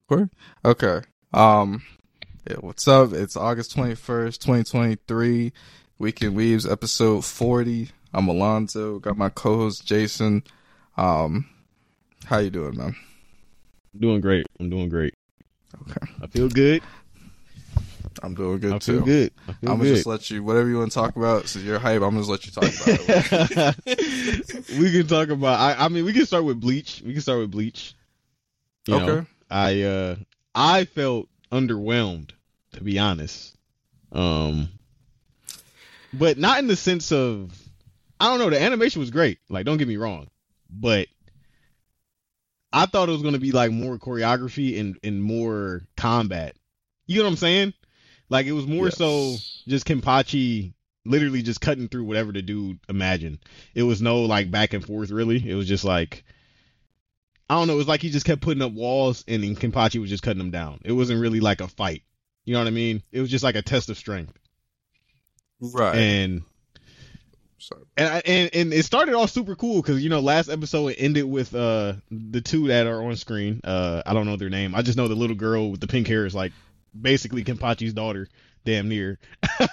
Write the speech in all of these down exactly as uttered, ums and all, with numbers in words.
Record? Okay. Um, yeah, what's up? It's August twenty-first, twenty twenty-three. Weekend Weaves, episode forty. I'm Alonzo. Got my co-host Jason. Um, how you doing, man? Doing great. I'm doing great. Okay. I feel good. I'm doing good I too. feel good. I feel I'm gonna good. just let you, whatever you want to talk about. Since you're hype, I'm gonna just let you talk about it. We can talk about. I, I mean, we can start with Bleach. We can start with Bleach. You Okay. know, I uh, I felt underwhelmed, to be honest. Um, but not in the sense of, I don't know. The animation was great. Like, don't get me wrong, but I thought it was gonna be like more choreography and and more combat. You know what I'm saying? Like, it was more Yes. so just Kenpachi literally just cutting through whatever the dude imagined. It was no, like, back and forth, really. It was just like, I don't know. It was like he just kept putting up walls and then Kenpachi was just cutting them down. It wasn't really like a fight. You know what I mean? It was just like a test of strength. Right. And Sorry. and I, and, and it started off super cool because, you know, last episode it ended with uh the two that are on screen. Uh, I don't know their name. I just know the little girl with the pink hair is like basically Kenpachi's daughter, damn near.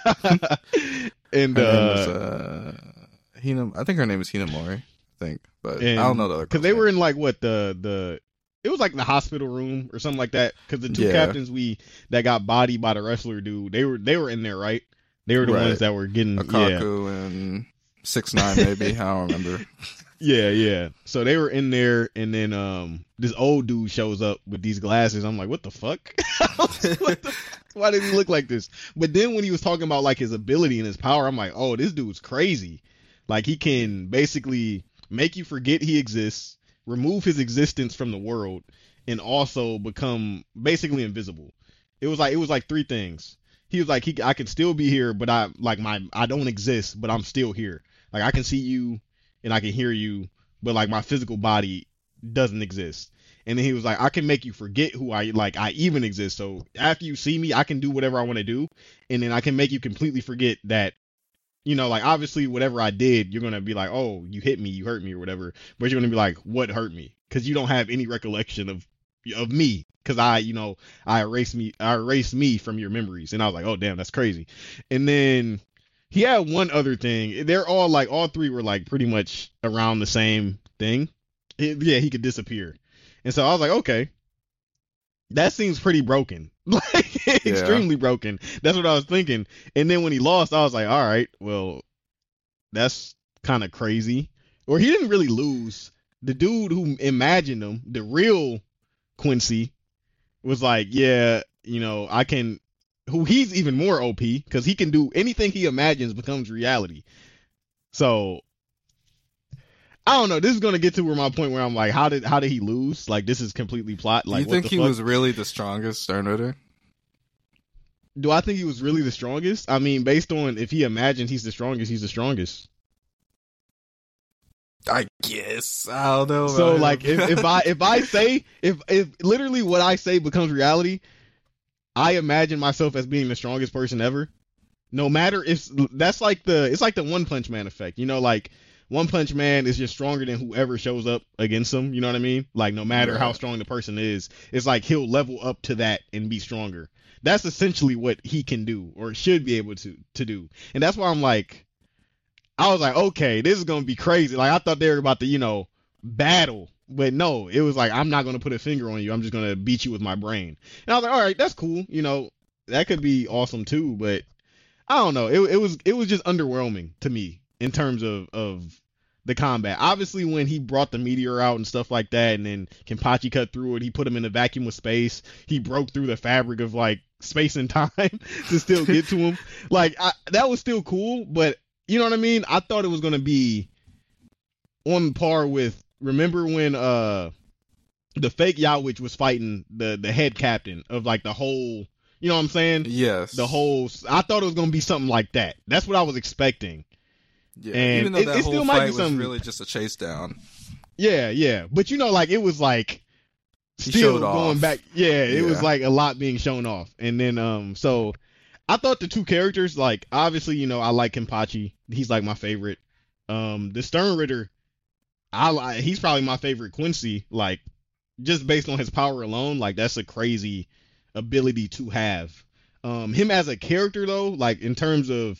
And Her uh, name is, uh, Hina, I think her name is Hinamori, I think. But and, I don't know the other because they were in like what the the it was like the hospital room or something like that. Because the two Yeah. captains we that got bodied by the wrestler dude, they were they were in there, right? They were the Right. ones that were getting yeah. Akaku and six nine maybe. I don't remember. Yeah, yeah. So they were in there, and then um, this old dude shows up with these glasses. I'm like, what the fuck? What the, why did he look like this? But then when he was talking about like his ability and his power, I'm like, oh, this dude's crazy. Like, he can basically make you forget he exists, remove his existence from the world, and also become basically invisible. It was like it was like three things. He was like, he, I can still be here, but I like my I don't exist, but I'm still here. Like, I can see you and I can hear you, but like my physical body doesn't exist. And then he was like, I can make you forget who I like I even exist. So after you see me, I can do whatever I want to do, and then I can make you completely forget that, you know, like, obviously whatever I did, you're gonna be like, oh, you hit me, you hurt me or whatever, but you're gonna be like, what hurt me? Because you don't have any recollection of of me, because I, you know, I erased me, I erased me from your memories. And I was like, oh damn, that's crazy. And then he had one other thing. They're all like, all three were like pretty much around the same thing. It- yeah, he could disappear. And so I was like, okay, that seems pretty broken. Like, extremely broken. That's what I was thinking. And then when he lost, I was like, all right, well, that's kind of crazy. Or he didn't really lose. The dude who imagined him, the real Quincy, was like, yeah, you know, I can, who he's even more O P because he can do anything he imagines becomes reality. So I don't know. This is gonna get to where my point where I'm like, how did how did he lose? Like, this is completely plot. Do Like, you what think the he fuck? was really the strongest Sternritter? Do I think he was really the strongest? I mean, based on if he imagined he's the strongest, he's the strongest. I guess. I don't know. So about like, him. if, if I if I say if if literally what I say becomes reality, I imagine myself as being the strongest person ever. No matter if that's like the it's like the One Punch Man effect, you know, like One Punch Man is just stronger than whoever shows up against him. You know what I mean? Like, no matter how Right. strong the person is, it's like he'll level up to that and be stronger. That's essentially what he can do or should be able to to do. And that's why I'm like, I was like, okay, this is gonna be crazy. Like, I thought they were about to, you know, battle, but no, it was like, I'm not gonna put a finger on you. I'm just gonna beat you with my brain. And I was like, all right, that's cool. You know, that could be awesome too. But I don't know. It it was it was just underwhelming to me in terms of of the combat. Obviously, when he brought the meteor out and stuff like that, and then Kenpachi cut through it, he put him in a vacuum of space. He broke through the fabric of like space and time to still get to him. Like, I, that was still cool, but you know what I mean? I thought it was gonna be on par with, remember when uh the fake Yowich was fighting the the head captain of like the whole, you know what I'm saying? Yes. The whole, I thought it was gonna be something like that. That's what I was expecting. Yeah. and Even though it- that it whole still might be fight was something- really just a chase down. Yeah, yeah. But you know, like, it was like He still showed going off. back. Yeah, it was Yeah. like a lot being shown off. And then um so I thought the two characters, like, obviously, you know, I like Kenpachi. He's like my favorite. Um the Stern Ritter, I li- he's probably my favorite Quincy. Like, just based on his power alone, like that's a crazy ability to have. Um, him as a character though, like in terms of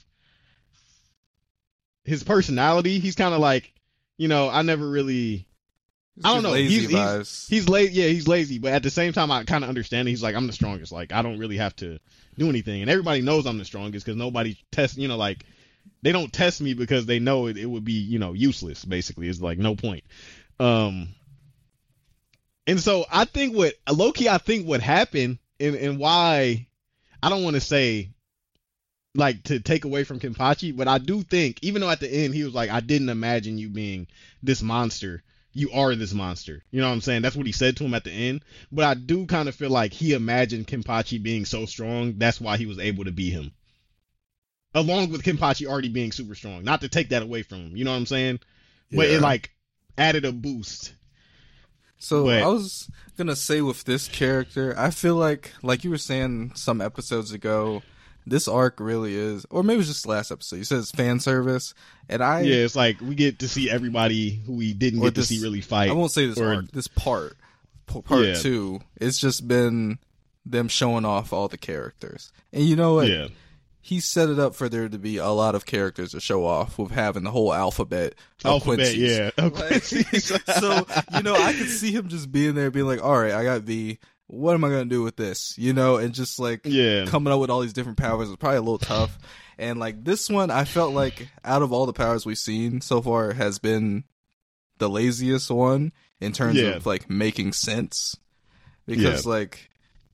his personality, he's kind of like, you know, I never really. It's I don't just know. lazy He's vibes. he's, he's lazy. Yeah, he's lazy. But at the same time, I kind of understand. He's like, I'm the strongest. Like, I don't really have to do anything, and everybody knows I'm the strongest because nobody tests. You know, like they don't test me because they know it, it would be, you know, useless. Basically, it's like no point. Um, and so I think what low key, I think what happened and and why I don't want to say like to take away from Kenpachi, but I do think even though at the end he was like, I didn't imagine you being this monster. You are this monster. You know what I'm saying? That's what he said to him at the end. But I do kind of feel like he imagined Kenpachi being so strong. That's why he was able to beat him. Along with Kenpachi already being super strong. Not to take that away from him. You know what I'm saying? But Yeah. it like added a boost. So But- I was gonna say with this character, I feel like, like you were saying some episodes ago, this arc really is, or maybe it was just last episode. You said it's fan service, and I Yeah, it's like we get to see everybody who we didn't Or get this- to see really fight. I won't say this or- arc, this part, p- part Yeah. two. It's just been them showing off all the characters, and you know what? Yeah. He set it up for there to be a lot of characters to show off with having the whole alphabet of Alphabet, Quincy's. yeah. Of Like, Quincy's. so, you know, I could see him just being there being like, all right, I got V. What am I going to do with this? You know, and just like Yeah. coming up with all these different powers is probably a little tough. And like this one, I felt like out of all the powers we've seen so far has been the laziest one in terms Yeah. of like making sense. Because Yeah. like,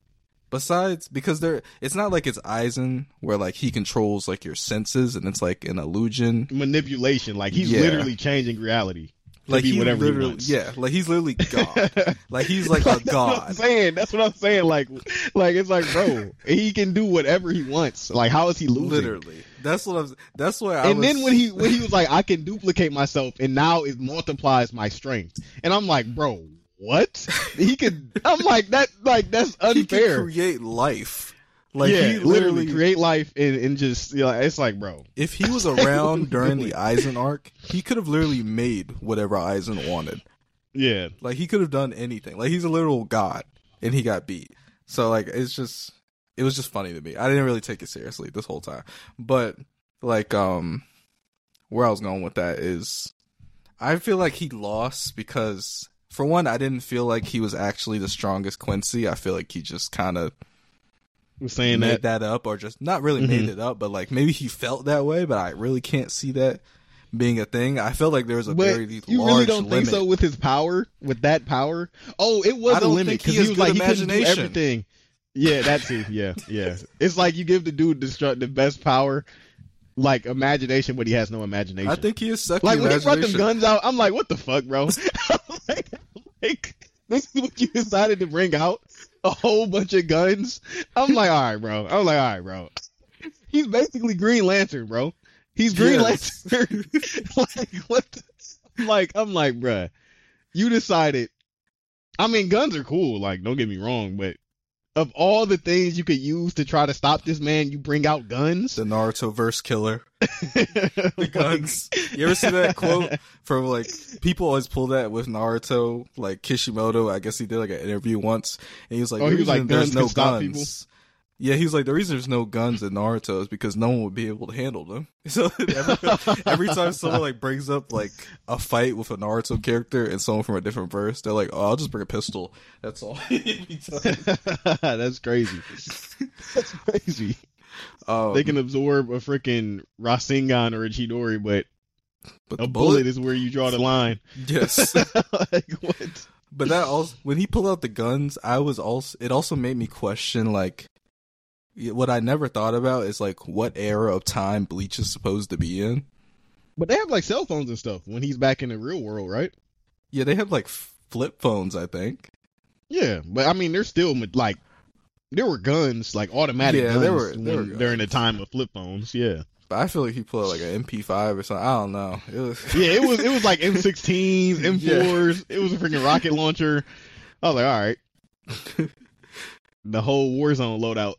besides, because there, it's not like it's Aizen where like he controls like your senses and it's like an illusion. Manipulation. Like he's Yeah. literally changing reality. To Like be he whatever literally, he wants. yeah, like he's literally God. Like he's like a That's what I'm god. saying. That's what I'm saying. Like, like it's like, bro, he can do whatever he wants. Like, how is he losing? Literally, that's what I'm. That's why. I And was, then when he when he was like, I can duplicate myself, and now it multiplies my strength. And I'm like, bro, what? He could. I'm like that. Like that's he can unfair. create life. Like yeah, he literally literally, create life and, and just, you know, it's like, bro. if he was around during the Aizen arc, he could have literally made whatever Aizen wanted. Yeah, Like he could have done anything. Like he's a literal god, and he got beat. So like it's just, it was just funny to me. I didn't really take it seriously this whole time. But like, um, where I was going with that is, I feel like he lost because, for one, I didn't feel like he was actually the strongest Quincy. I feel like he just kind of I'm saying made that. that up, or just not really Mhm. made it up, but like maybe he felt that way, but I really can't see that being a thing. I felt like there was a But very you large really don't limit. think so with his power, with that power? Oh, it was I a don't limit think he because has he was good like he couldn't do imagination. everything. Yeah, that too. Yeah, yeah. It's like you give the dude the, stru- the best power, like imagination, but he has no imagination. I think he is sucky like when he brought them imagination. guns out, I'm like, what the fuck, bro? like, like, this is what you decided to bring out? A whole bunch of guns? I'm like, all right, bro. I'm like, all right, bro. He's basically Green Lantern, bro. He's Green Yes. Lantern. like, what? The, I'm like, I'm like, bruh. You decided. I mean, guns are cool. Like, don't get me wrong, but of all the things you could use to try to stop this man, you bring out guns. The Naruto verse killer. The Like, guns. You ever see that quote from like people always pull that with Naruto, like Kishimoto? I guess he did like an interview once, and he was like, Oh, the he was reason like, there's guns no can stop guns. people? Yeah, he was like, the reason there's no guns in Naruto is because no one would be able to handle them. So every, every time someone like brings up like a fight with a Naruto character and someone from a different verse, they're like, "Oh, I'll just bring a pistol." That's all. Every time. That's crazy. That's crazy. Um, They can absorb a freaking Rasengan or a Chidori, but but a the bullet is where you draw the line. yes. like what? But that also, when he pulled out the guns, I was also, it also made me question, like, what I never thought about is, like, what era of time Bleach is supposed to be in. But they have like cell phones and stuff when he's back in the real world, right? Yeah, they had, like, flip phones, I think. Yeah, but I mean, there's still like there were guns, like automatic Yeah, guns, there were- there when- were during the guns. time of flip phones. Yeah, But I feel like he pulled out, like, an M P five or something. I don't know. It was, yeah, it was it was like M sixteens, M fours. It was a freaking rocket launcher. I was like, all right, the whole Warzone loadout.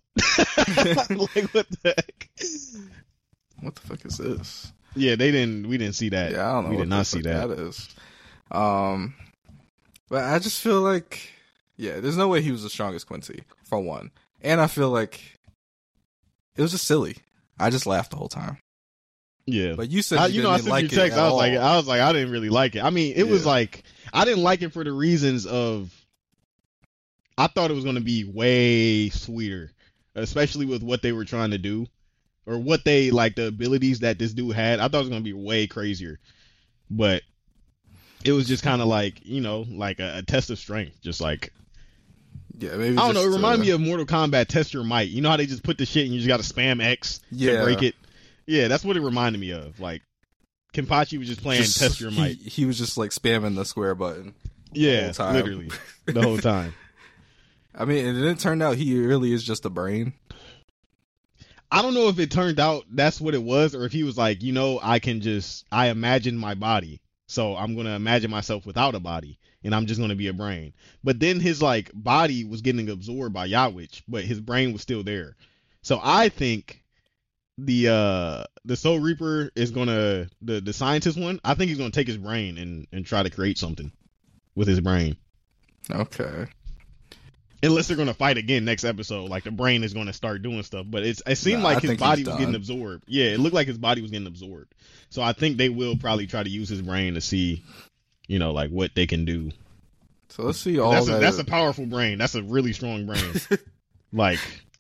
like what the heck? what the fuck is this? Yeah, they didn't. We didn't see that. Yeah, I don't know. We what did the not see fuck that. that is. Um, but I just feel like Yeah, there's no way he was the strongest Quincy, for one. And I feel like it was just silly. I just laughed the whole time. Yeah, but you said I, you, you know I didn't sent like you text. it I was at like, all. I was like, I didn't really like it. I mean, it Yeah. was like I didn't like it for the reasons of I thought it was going to be way sweeter, especially with what they were trying to do or what they like the abilities that this dude had. I thought it was going to be way crazier, but it was just kind of like you know like a, a test of strength, just like. Yeah, maybe I don't know. It just, reminded uh, me of Mortal Kombat Test Your Might. You know how they just put the shit and you just got to spam X Yeah. to break it? Yeah, that's what it reminded me of. Like, Kenpachi was just playing just- Test Your Might. He, he was just like spamming the square button. Yeah, whole time. literally. The whole time. I mean, and it turned out he really is just a brain. I don't know if it turned out that's what it was or if he was like, you know, I can just, I imagine my body. So I'm going to imagine myself without a body. And I'm just going to be a brain. But then his, like, body was getting absorbed by Yawich, but his brain was still there. So I think the uh, the Soul Reaper is going to, the, the scientist one, I think he's going to take his brain and, and try to create something with his brain. Okay. Unless they're going to fight again next episode. Like, the brain is going to start doing stuff. But it's it seemed Nah, like I his think body he's was done. getting absorbed. Yeah, it looked like his body was getting absorbed. So I think they will probably try to use his brain to see, you know, like, what they can do. So let's see all That's a, that. that's a powerful brain. That's a really strong brain. Like,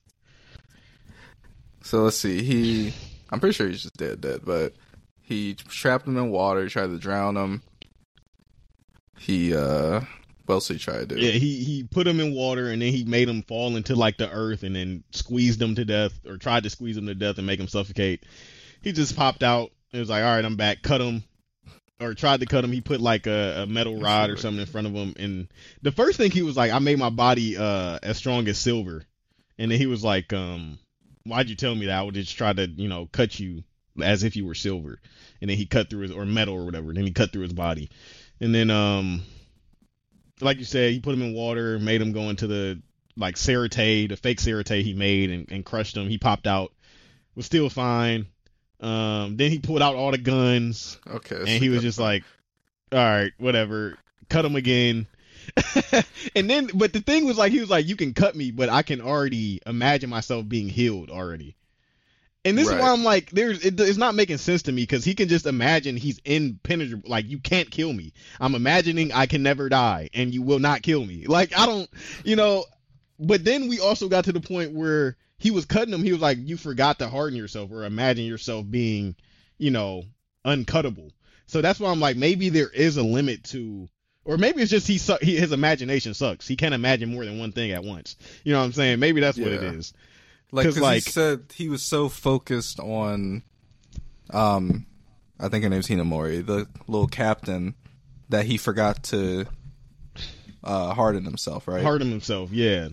So let's see. He, I'm pretty sure he's just dead, dead. But he trapped him in water, tried to drown him. He, uh, what else did he try to do? yeah, he, he put him in water and then he made him fall into, like, the earth and then squeezed him to death or tried to squeeze him to death and make him suffocate. He just popped out. It was like, all right, I'm back. Cut him. Or tried to cut him. He put like a, a metal rod or something in front of him. And the first thing he was like, I made my body uh, as strong as silver. And then he was like, um, why'd you tell me that? I would just try to, you know, cut you as if you were silver. And then he cut through his, or metal or whatever. And then he cut through his body. And then, um, like you said, he put him in water, made him go into the, like, Serite, the fake Serite he made and, and crushed him. He popped out, was still fine. Um, then he pulled out all the guns. Okay. And he was just like, all right, whatever. Cut him again. And then, but the thing was like, he was like, you can cut me, but I can already imagine myself being healed already. And this Right. is why I'm like, there's, it, it's not making sense to me because he can just imagine he's impenetrable. Like, you can't kill me. I'm imagining I can never die and you will not kill me. Like, I don't, you know, but then we also got to the point where he was cutting him. He was like, you forgot to harden yourself or imagine yourself being, you know, uncuttable. So that's why I'm like, maybe there is a limit to, or maybe it's just he, su- he his imagination sucks. He can't imagine more than one thing at once. You know what I'm saying? Maybe that's what it Yeah. is. Like, 'Cause, cause like- he said he was so focused on, um, I think her name's Hinamori, the little captain, that he forgot to uh, harden himself, right? Harden himself, yeah.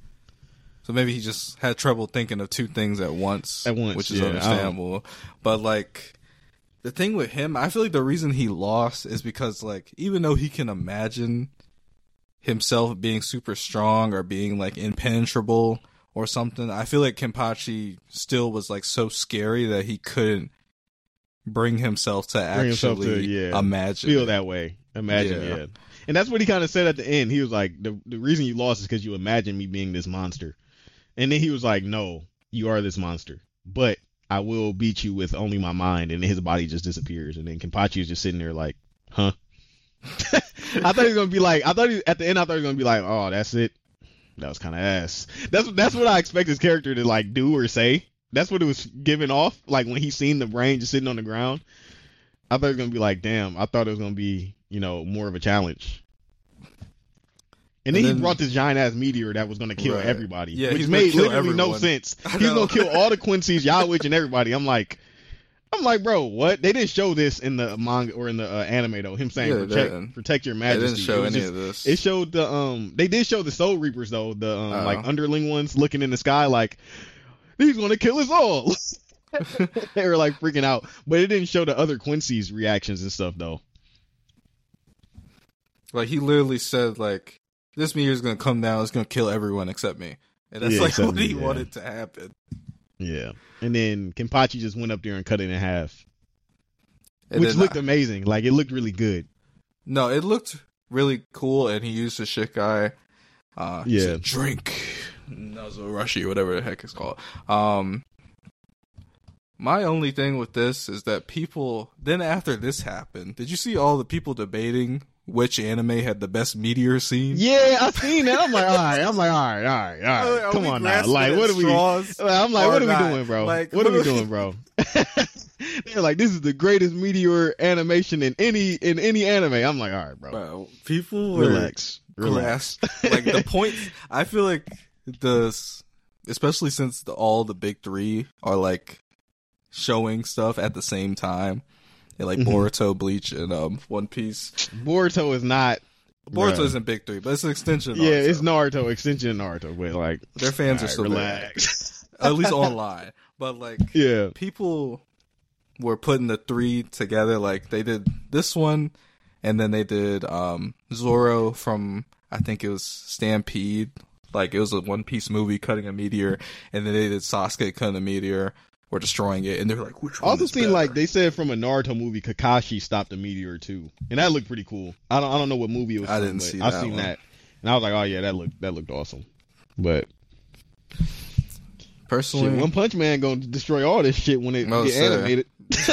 So maybe he just had trouble thinking of two things at once, At once, which is yeah, understandable. But like, the thing with him, I feel like the reason he lost is because, like, even though he can imagine himself being super strong or being like impenetrable or something, I feel like Kenpachi still was like so scary that he couldn't bring himself to Bring himself actually to, yeah, imagine feel it. that way. Imagine, Yeah. yeah. And that's what he kind of said at the end. He was like, the the reason you lost is because you imagine me being this monster. And then he was like, no, you are this monster. But I will beat you with only my mind. And then his body just disappears. And then Kenpachi is just sitting there like, huh? I thought he was going to be like, I thought he, at the end, I thought he was going to be like, oh, that's it. That was kind of ass. That's, that's what I expect his character to like do or say. That's what it was giving off. Like when he seen the brain just sitting on the ground. I thought it was going to be like, damn, I thought it was going to be, you know, more of a challenge. And then, And then- he brought this giant ass meteor that was going to kill Right. everybody. Yeah, which he's gonna made kill literally no everyone. sense. I He's know. going to kill all the Quincy's, Yawich, and everybody. I'm like, I'm like, bro, what? They didn't show this in the manga or in the uh, anime though. Him saying Yeah, they protect, didn't. protect your They majesty. didn't show It was any just- of this. It showed the um. They did show the Soul Reapers though. The um Oh. like underling ones looking in the sky like he's going to kill us all. They were like freaking out, but it didn't show the other Quincy's reactions and stuff though. Like, he literally said, like, this meteor's gonna come down, it's gonna kill everyone except me. And that's Yeah, like except what me, he yeah. wanted to happen. Yeah, and then Kenpachi just went up there and cut it in half, And which then looked I- amazing. Like it looked really good. No, it looked really cool, and he used the Shikai. Uh, Yeah. said, drink Nuzurashi, or whatever the heck it's called. Um, my only thing with this is that people, then after this happened, did you see all the people debating which anime had the best meteor scene? Yeah, I seen that. I'm like, all right. I'm like, all right, all right, all right. Are Come we on now. grasping Like, at what are we? straws I'm like, or what are we not? doing, bro? Like, what are we what are we- doing, bro? They're like, this is the greatest meteor animation in any in any anime. I'm like, all right, bro. Bro, people were Relax. Relax. grasp- like the points. I feel like the, especially since the, all the big three are like showing stuff at the same time, and like Mhm. Boruto, Bleach, and um One Piece. Boruto is not. Boruto Bruh. isn't big three, but it's an extension. Of Yeah, Naruto. it's Naruto, extension of Naruto, but like Their fans all are right, still relax. there, at least online. But like Yeah. people were putting the three together. Like they did this one, and then they did um Zoro from, I think it was Stampede. Like it was a One Piece movie cutting a meteor, and then they did Sasuke cutting a meteor or destroying it, and they're like, which I one also is seen better? like they said from a Naruto movie, Kakashi stopped a meteor too, and that looked pretty cool. I don't I don't know what movie it was. I from, didn't but see I that seen one. that, and I was like, oh yeah, that looked that looked awesome. But Personally, shit, One Punch Man gonna destroy all this shit when it No, get sir. animated.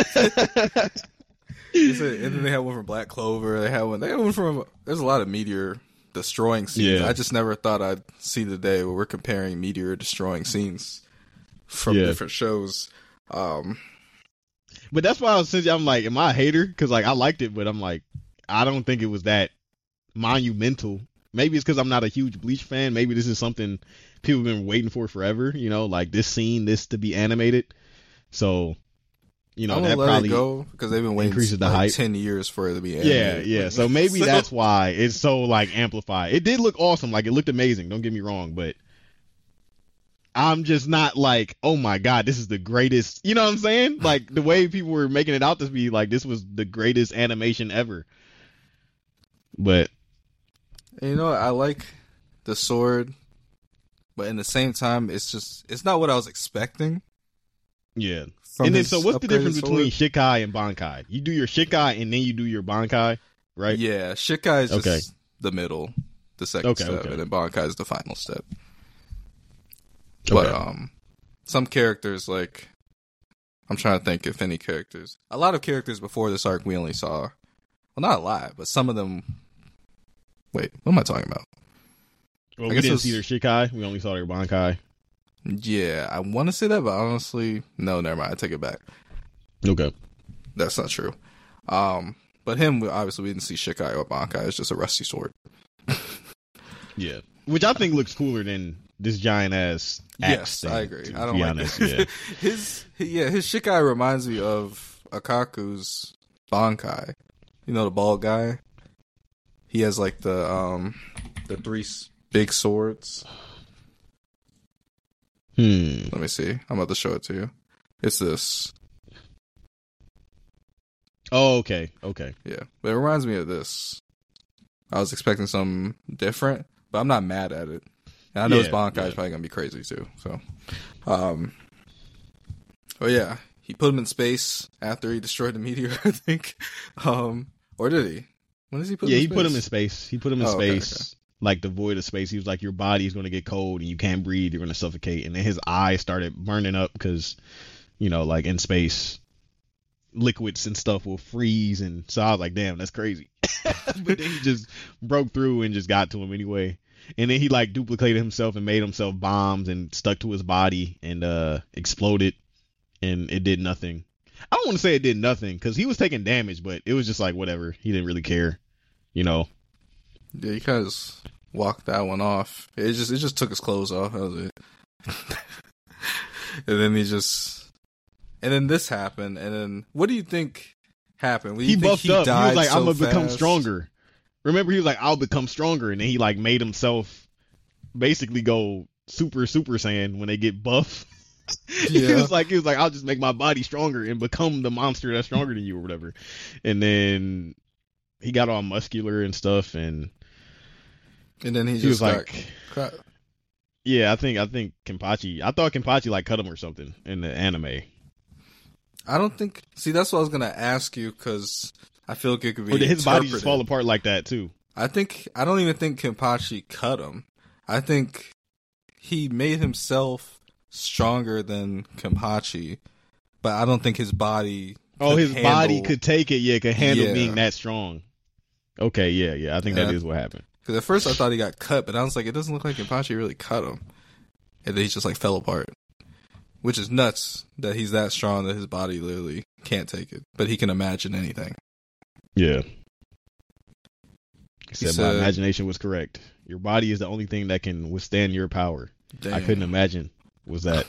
They said- and then they had one from Black Clover. They had one. They had one from. There's a lot of meteor destroying scenes. Yeah. I just never thought I'd see the day where we're comparing meteor destroying scenes from Yeah. different shows. Um, But that's why I was since I'm like, am I a hater? Because like I liked it, but I'm like, I don't think it was that monumental. Maybe it's because I'm not a huge Bleach fan. Maybe this is something people have been waiting for forever. You know, like this scene, this to be animated. So, you know, I'm that gonna let probably it go because they've been waiting increases the like hype. ten years for it to be yeah, animated. yeah. So maybe So- that's why it's so like amplified. It did look awesome. Like it looked amazing. Don't get me wrong, but I'm just not like, oh my god, this is the greatest. You know what I'm saying? Like the way people were making it out to be like this was the greatest animation ever. But And you know what? I like the sword, but in the same time, it's just it's not what I was expecting. yeah. From And then his so what's the difference upgraded between sword. Shikai and Bankai? You do your Shikai and then you do your Bankai, right? Yeah, Shikai is just Okay. the middle, the second Okay, step, okay. and then Bankai is the final step. But Okay. um, some characters like I'm trying to think if any characters. A lot of characters before this arc we only saw. Well, not a lot, but some of them. Wait, what am I talking about? Well, I we guess didn't it was- see their Shikai. We only saw their Bankai. Yeah, I want to say that, but honestly, no, never mind. I take it back. Okay. That's not true. Um, but him, we- obviously, we didn't see Shikai or Bankai. It's just a rusty sword. Yeah. Which I think looks cooler than this giant ass axe Yes, thing, I agree. to I don't be like honest. it. Yeah. his yeah, his Shikai reminds me of Akaku's Bankai. You know the bald guy. He has like the um the three s- big swords. Hmm. Let me see. I'm about to show it to you. It's this. Oh, okay. Okay. Yeah, but it reminds me of this. I was expecting something different, but I'm not mad at it. And I know his Yeah, Bankai yeah. is probably gonna be crazy too. So, um, oh yeah, he put him in space after he destroyed the meteor. I think, um, or did he? When does he put? Yeah, him he in put him in space? space. He put him in Oh, okay, space, like the void of space. He was like, your body is going to get cold and you can't breathe. You're going to suffocate. And then his eyes started burning up because, you know, like in space, liquids and stuff will freeze. And so I was like, damn, that's crazy. But then he just broke through and just got to him anyway. And then he like duplicated himself and made himself bombs and stuck to his body and uh exploded. And it did nothing. I don't want to say it did nothing because he was taking damage, but it was just like whatever. He didn't really care, you know. Yeah, he kind of just walked that one off. It just it just took his clothes off. That was it. And then he just, and then this happened. And then what do you think happened? What do He you think buffed up. He was died like, so "I'm gonna become fast? stronger." Remember, he was like, "I'll become stronger," and then he like made himself basically go super super saiyan when they get buff. he Yeah. was like, he was like, "I'll just make my body stronger and become the monster that's stronger than you or whatever." And then he got all muscular and stuff, and And then he he just was got like, cut. "Yeah, I think I think Kenpachi. I thought Kenpachi like cut him or something in the anime." I don't think. See, that's what I was gonna ask you because I feel like it could be. Or did his body just interpreted. fall apart like that too? I think I don't even think Kenpachi cut him. I think he made himself stronger than Kenpachi, but I don't think his body. Oh, his handle, body could take it. Yeah, could handle yeah. being that strong. Okay, yeah, yeah. I think yeah. that is what happened. Because at first I thought he got cut, but I was like, it doesn't look like Kenpachi really cut him, and then he just like fell apart. Which is nuts that he's that strong that his body literally can't take it, but he can imagine anything. Yeah. He said, He said my imagination was correct. Your body is the only thing that can withstand your power. Damn. I couldn't imagine was that.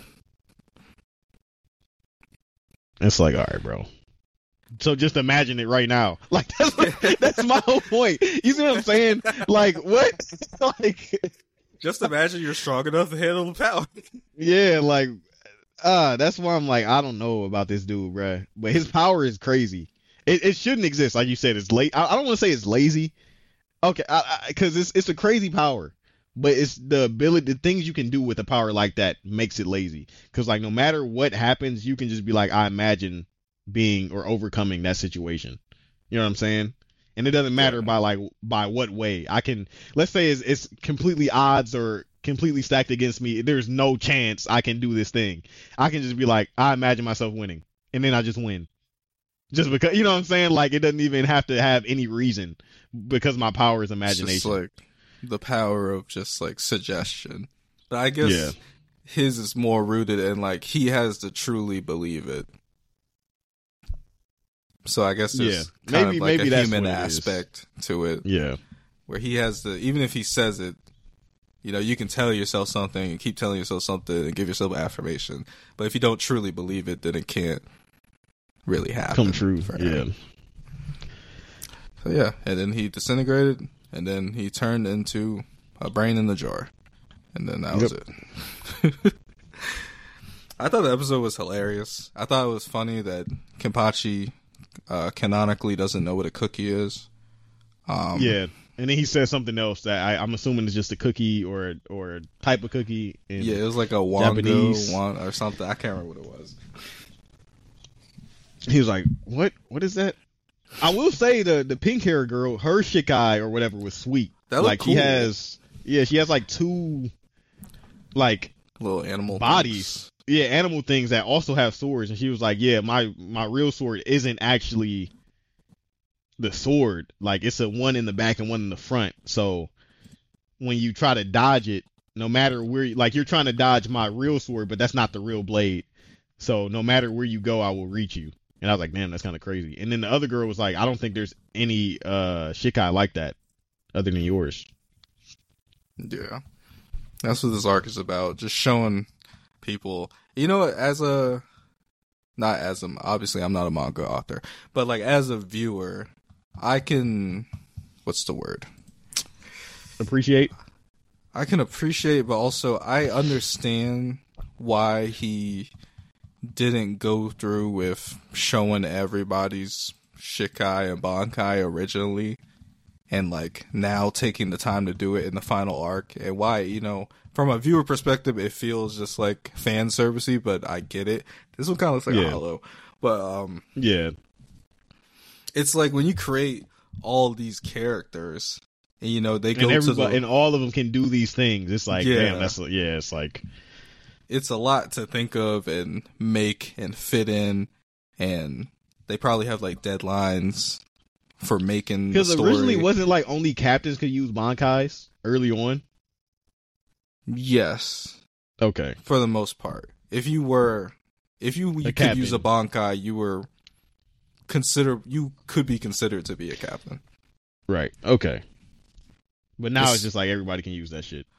It's like, all right, bro. So just imagine it right now. Like that's what, that's my whole point. You see what I'm saying? Like what? Like just imagine you're strong enough to handle the power. Yeah, like uh that's why I'm like, I don't know about this dude, bruh. But his power is crazy. It, it shouldn't exist, like you said. It's late. I, I don't want to say it's lazy. Okay, because it's it's a crazy power, but it's the ability, the things you can do with a power like that makes it lazy. Because like no matter what happens, you can just be like, I imagine being or overcoming that situation. You know what I'm saying? And it doesn't matter by like by what way. I can, let's say it's, it's completely odds or completely stacked against me. There's no chance I can do this thing. I can just be like, I imagine myself winning, and then I just win. Just because, you know what I'm saying? Like, it doesn't even have to have any reason because my power is imagination. It's just like the power of just like suggestion. But I guess yeah. his is more rooted in like he has to truly believe it. So I guess there's yeah. kind maybe, of like maybe a that's human what it aspect is. to it. Yeah. Where he has the, even if he says it, you know, you can tell yourself something and keep telling yourself something and give yourself affirmation. But if you don't truly believe it, then it can't really happen. Come true. Yeah. So yeah, and then he disintegrated, and then he turned into a brain in the jar, and then that was yep. it. I thought the episode was hilarious. I thought it was funny that Kenpachi uh, canonically doesn't know what a cookie is. Um, yeah, and then he says something else that I, I'm assuming is just a cookie or or a type of cookie. In yeah, it was like a Wango wan- or something. I can't remember what it was. He was like, "What? What is that?" I will say the the pink hair girl, her Shikai or whatever was sweet. That like cool. She has, yeah, she has like two, like little animal bodies. things. Yeah, animal things that also have swords. And she was like, "Yeah, my my real sword isn't actually the sword. Like it's a one in the back and one in the front. So when you try to dodge it, no matter where, you, like you're trying to dodge my real sword, but that's not the real blade. So no matter where you go, I will reach you." And I was like, damn, that's kind of crazy. And then the other girl was like, I don't think there's any uh, Shikai like that other than yours. Yeah. That's what this arc is about. Just showing people, you know, as a, not as a, obviously I'm not a manga author, but like as a viewer, I can, what's the word? Appreciate? I can appreciate, but also I understand why he didn't go through with showing everybody's Shikai and Bankai originally, and like now taking the time to do it in the final arc, and why, you know, from a viewer perspective it feels just like fan servicey, but I get it. This one kind of looks like yeah. a hollow, but um yeah, it's like when you create all these characters and you know they go and to the, and all of them can do these things. It's like yeah. damn, that's yeah, it's like it's a lot to think of and make and fit in, and they probably have like deadlines for making the story. Because originally wasn't like only captains could use Bankais early on? Yes. Okay. For the most part. If you were, if you, you could captain. use a Bankai, you were consider, you could be considered to be a captain. Right. Okay. But now It's- it's just like everybody can use that shit.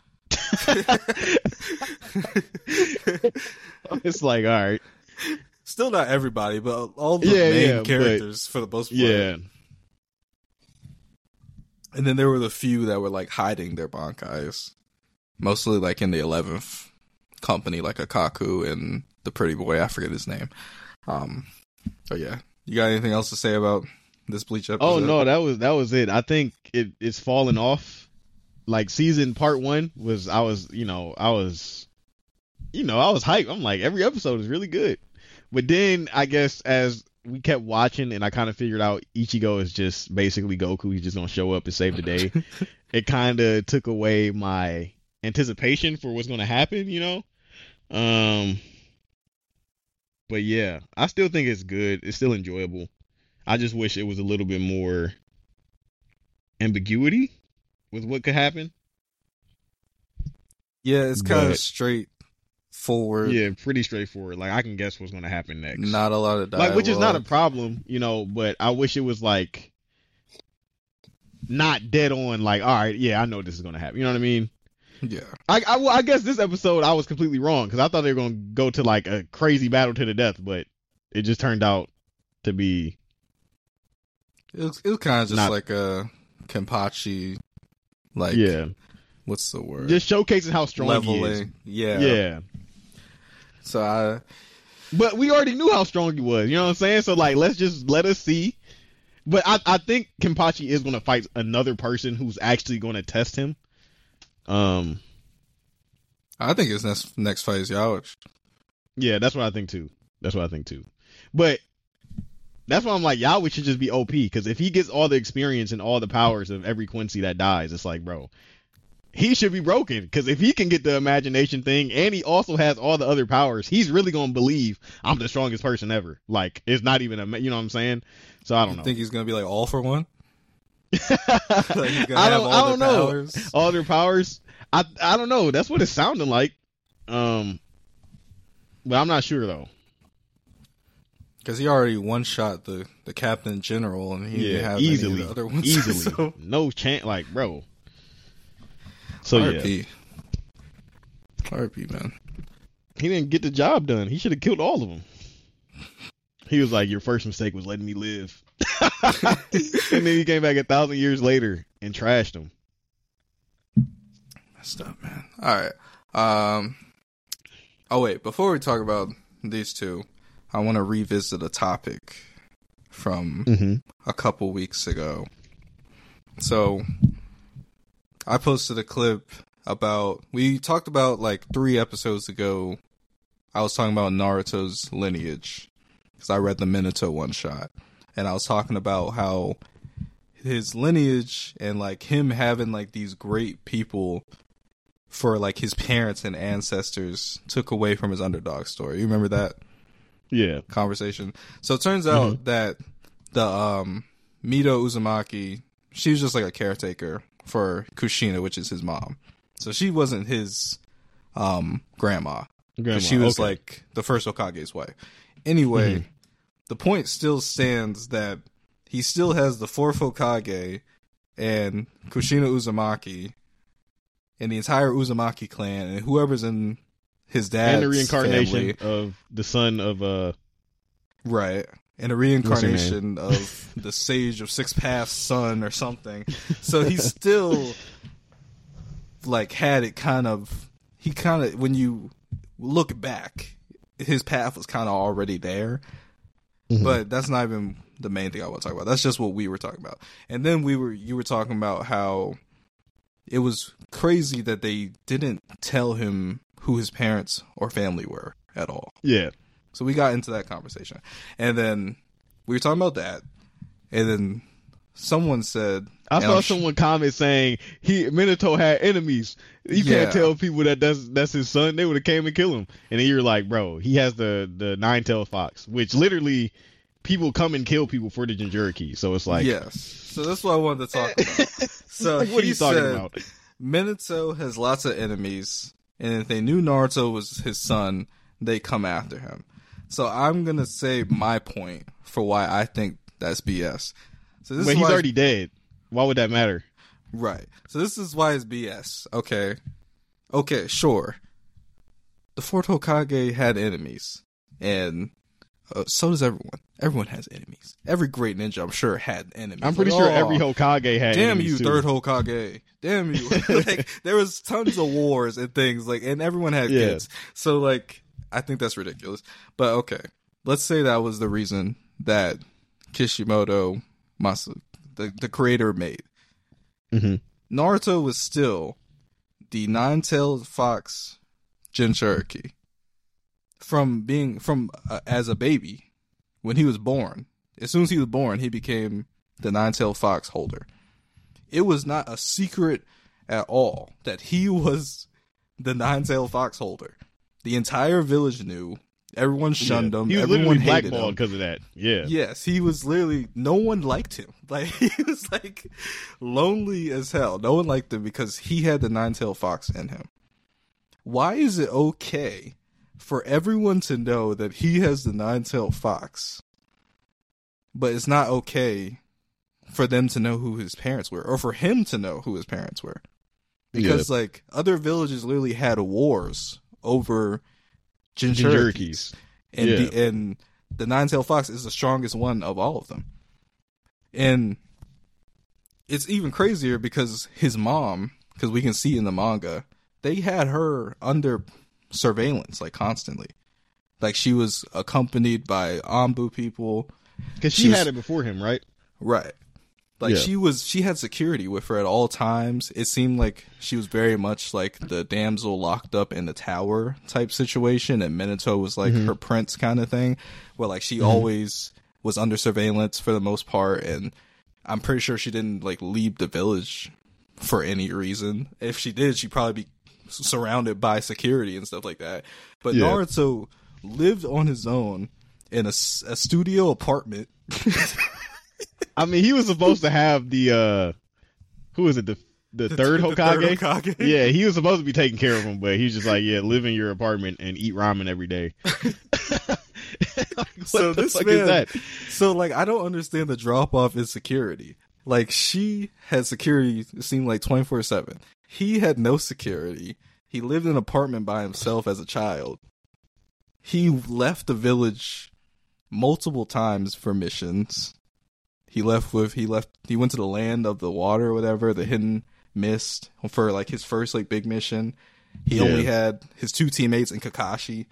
It's like, all right. Still not everybody, but all the Yeah, main yeah, characters for the most part. Yeah. And then there were the few that were like hiding their Bankais. Mostly like in the eleventh company, like Akaku and the pretty boy, I forget his name. Um, but yeah. You got anything else to say about this Bleach episode? Oh no, that was that was it. I think it, it's fallen off. Like season part one was, I was, you know, I was, you know, I was hyped. I'm like, every episode is really good. But then I guess as we kept watching and I kind of figured out Ichigo is just basically Goku. He's just going to show up and save the day. It kind of took away my anticipation for what's going to happen, you know? Um, but yeah, I still think it's good. It's still enjoyable. I just wish it was a little bit more ambiguity with what could happen. Yeah, it's kind But- of straightforward. Yeah, pretty straightforward. Like I can guess what's going to happen next. Not a lot of dialogue. Like, which is not a problem, you know, but I wish it was like not dead on. Like, all right, yeah, I know this is going to happen. You know what I mean? Yeah. I, I, well, I guess this episode I was completely wrong because I thought they were going to go to like a crazy battle to the death, but it just turned out to be. It was, it was kind of just Not- like a Kenpachi, like, Yeah, what's the word? just showcasing how strong he is. leveling. Yeah. Yeah, So I, but we already knew how strong he was. You know what I'm saying? So like, let's just let us see. But I, I think Kenpachi is going to fight another person who's actually going to test him. Um, I think his next next fight is Yowich. yeah, that's what I think too. That's what I think too. But that's why I'm like, Yahweh should just be O P because if he gets all the experience and all the powers of every Quincy that dies, it's like, bro, he should be broken because if he can get the imagination thing and he also has all the other powers, he's really gonna believe I'm the strongest person ever. Like, it's not even a, you know what I'm saying? So I don't You know. think he's gonna be like all for one? I he's gonna don't, have all I don't their know. powers? All their powers. I I don't know. That's what it sounded like. Um, but I'm not sure though. Because he already one shot the the captain general, and he didn't Yeah, have easily, any of the other ones. easily, So, no chance. Like, bro. So R I yeah, P. R I P, man. he didn't get the job done. He should have killed all of them. He was like, "Your first mistake was letting me live," and then he came back a thousand years later and trashed him. Messed up, man. All right. Um. Oh wait, before we talk about these two, I want to revisit a topic from Mm-hmm. a couple weeks ago. So, I posted a clip about, we talked about like three episodes ago, I was talking about Naruto's lineage, because I read the Minato one shot, and I was talking about how his lineage and like him having like these great people for like his parents and ancestors took away from his underdog story. You remember that Yeah. conversation? So it turns out Mhm. that the um Mito Uzumaki, she was just like a caretaker for Kushina, which is his mom. So she wasn't his um grandma. Grandma, She was okay. like the first Hokage's wife. Anyway, Mhm. the point still stands that he still has the fourth Hokage and Kushina Uzumaki and the entire Uzumaki clan and whoever's in his dad's and the reincarnation family. of the son of uh Right. And a reincarnation of the Sage of Six Paths son or something. So he still like had it kind of, he kind of, when you look back, his path was kind of already there. Mhm. But that's not even the main thing I want to talk about. That's just what we were talking about. And then we were, you were talking about how it was crazy that they didn't tell him who his parents or family were at all. yeah. So we got into that conversation. And then we were talking about that. And then someone said, I and saw I'm sh- someone comment saying he Minato had enemies. You Yeah. can't tell people that that's that's his son. They would have came and killed him. And then you're like, bro, he has the the nine tailed fox, which literally people come and kill people for the Jinchuriki. So it's like, yes. So that's what I wanted to talk about. So like, what are he you talking said, about? Minato has lots of enemies. And if they knew Naruto was his son, they come after him. So I'm going to say my point for why I think that's B S. So this But is he's why already dead. Why would that matter? Right. So this is why it's B S. Okay. Okay, sure. The fourth Hokage had enemies. And uh, so does everyone. Everyone has enemies. Every great ninja, I'm sure, had enemies. I'm pretty Like, sure "Oh, every Hokage had damn enemies you, too. third Hokage. Damn you. Like, there was tons of wars and things, like, and everyone had Yeah. kids. So, like, I think that's ridiculous. But, okay. Let's say that was the reason that Kishimoto, Masa, the, the creator, made. Mhm. Naruto was still the nine-tailed fox Jinchuriki from being from uh, as a baby when he was born. As soon as he was born, he became the nine-tailed fox holder. It was not a secret at all that he was the Nine-Tailed Fox holder. The entire village knew. Everyone shunned yeah. him. He was Everyone literally hated blackballed him because of that. Yeah. Yes, he was literally. No one liked him. Like he was like lonely as hell. No one liked him because he had the Nine-Tailed Fox in him. Why is it okay for everyone to know that he has the Nine-Tailed Fox, but it's not okay for them to know who his parents were, or for him to know who his parents were? Because yeah. like other villages literally had wars over Jinchurikis. And, yeah. the, and the Nine-Tailed Fox is the strongest one of all of them. And it's even crazier because his mom, because we can see in the manga, they had her under surveillance, like, constantly. Like, she was accompanied by Anbu people. Because she, she had was, it before him, right? Right. Like, yeah. she was, she had security with her at all times. It seemed like she was very much like the damsel locked up in the tower type situation, and Minato was like mm-hmm. her prince kind of thing, where like she mm-hmm. always was under surveillance for the most part, and I'm pretty sure she didn't like leave the village for any reason. If she did, she'd probably be surrounded by security and stuff like that. But yeah. Naruto lived on his own in a, a studio apartment. I mean, he was supposed to have the, uh, who is it, the the, the third Hokage? The third Hokage? Yeah, he was supposed to be taking care of him, but he's just like, yeah, live in your apartment and eat ramen every day. Like, so this man, is that? So like, I don't understand the drop off in security. Like, she had security, it seemed like twenty-four seven. He had no security. He lived in an apartment by himself as a child. He left the village multiple times for missions. He left with, he left, he went to the land of the water or whatever, the hidden mist, for like his first like big mission. He yeah. only had his two teammates and Kakashi.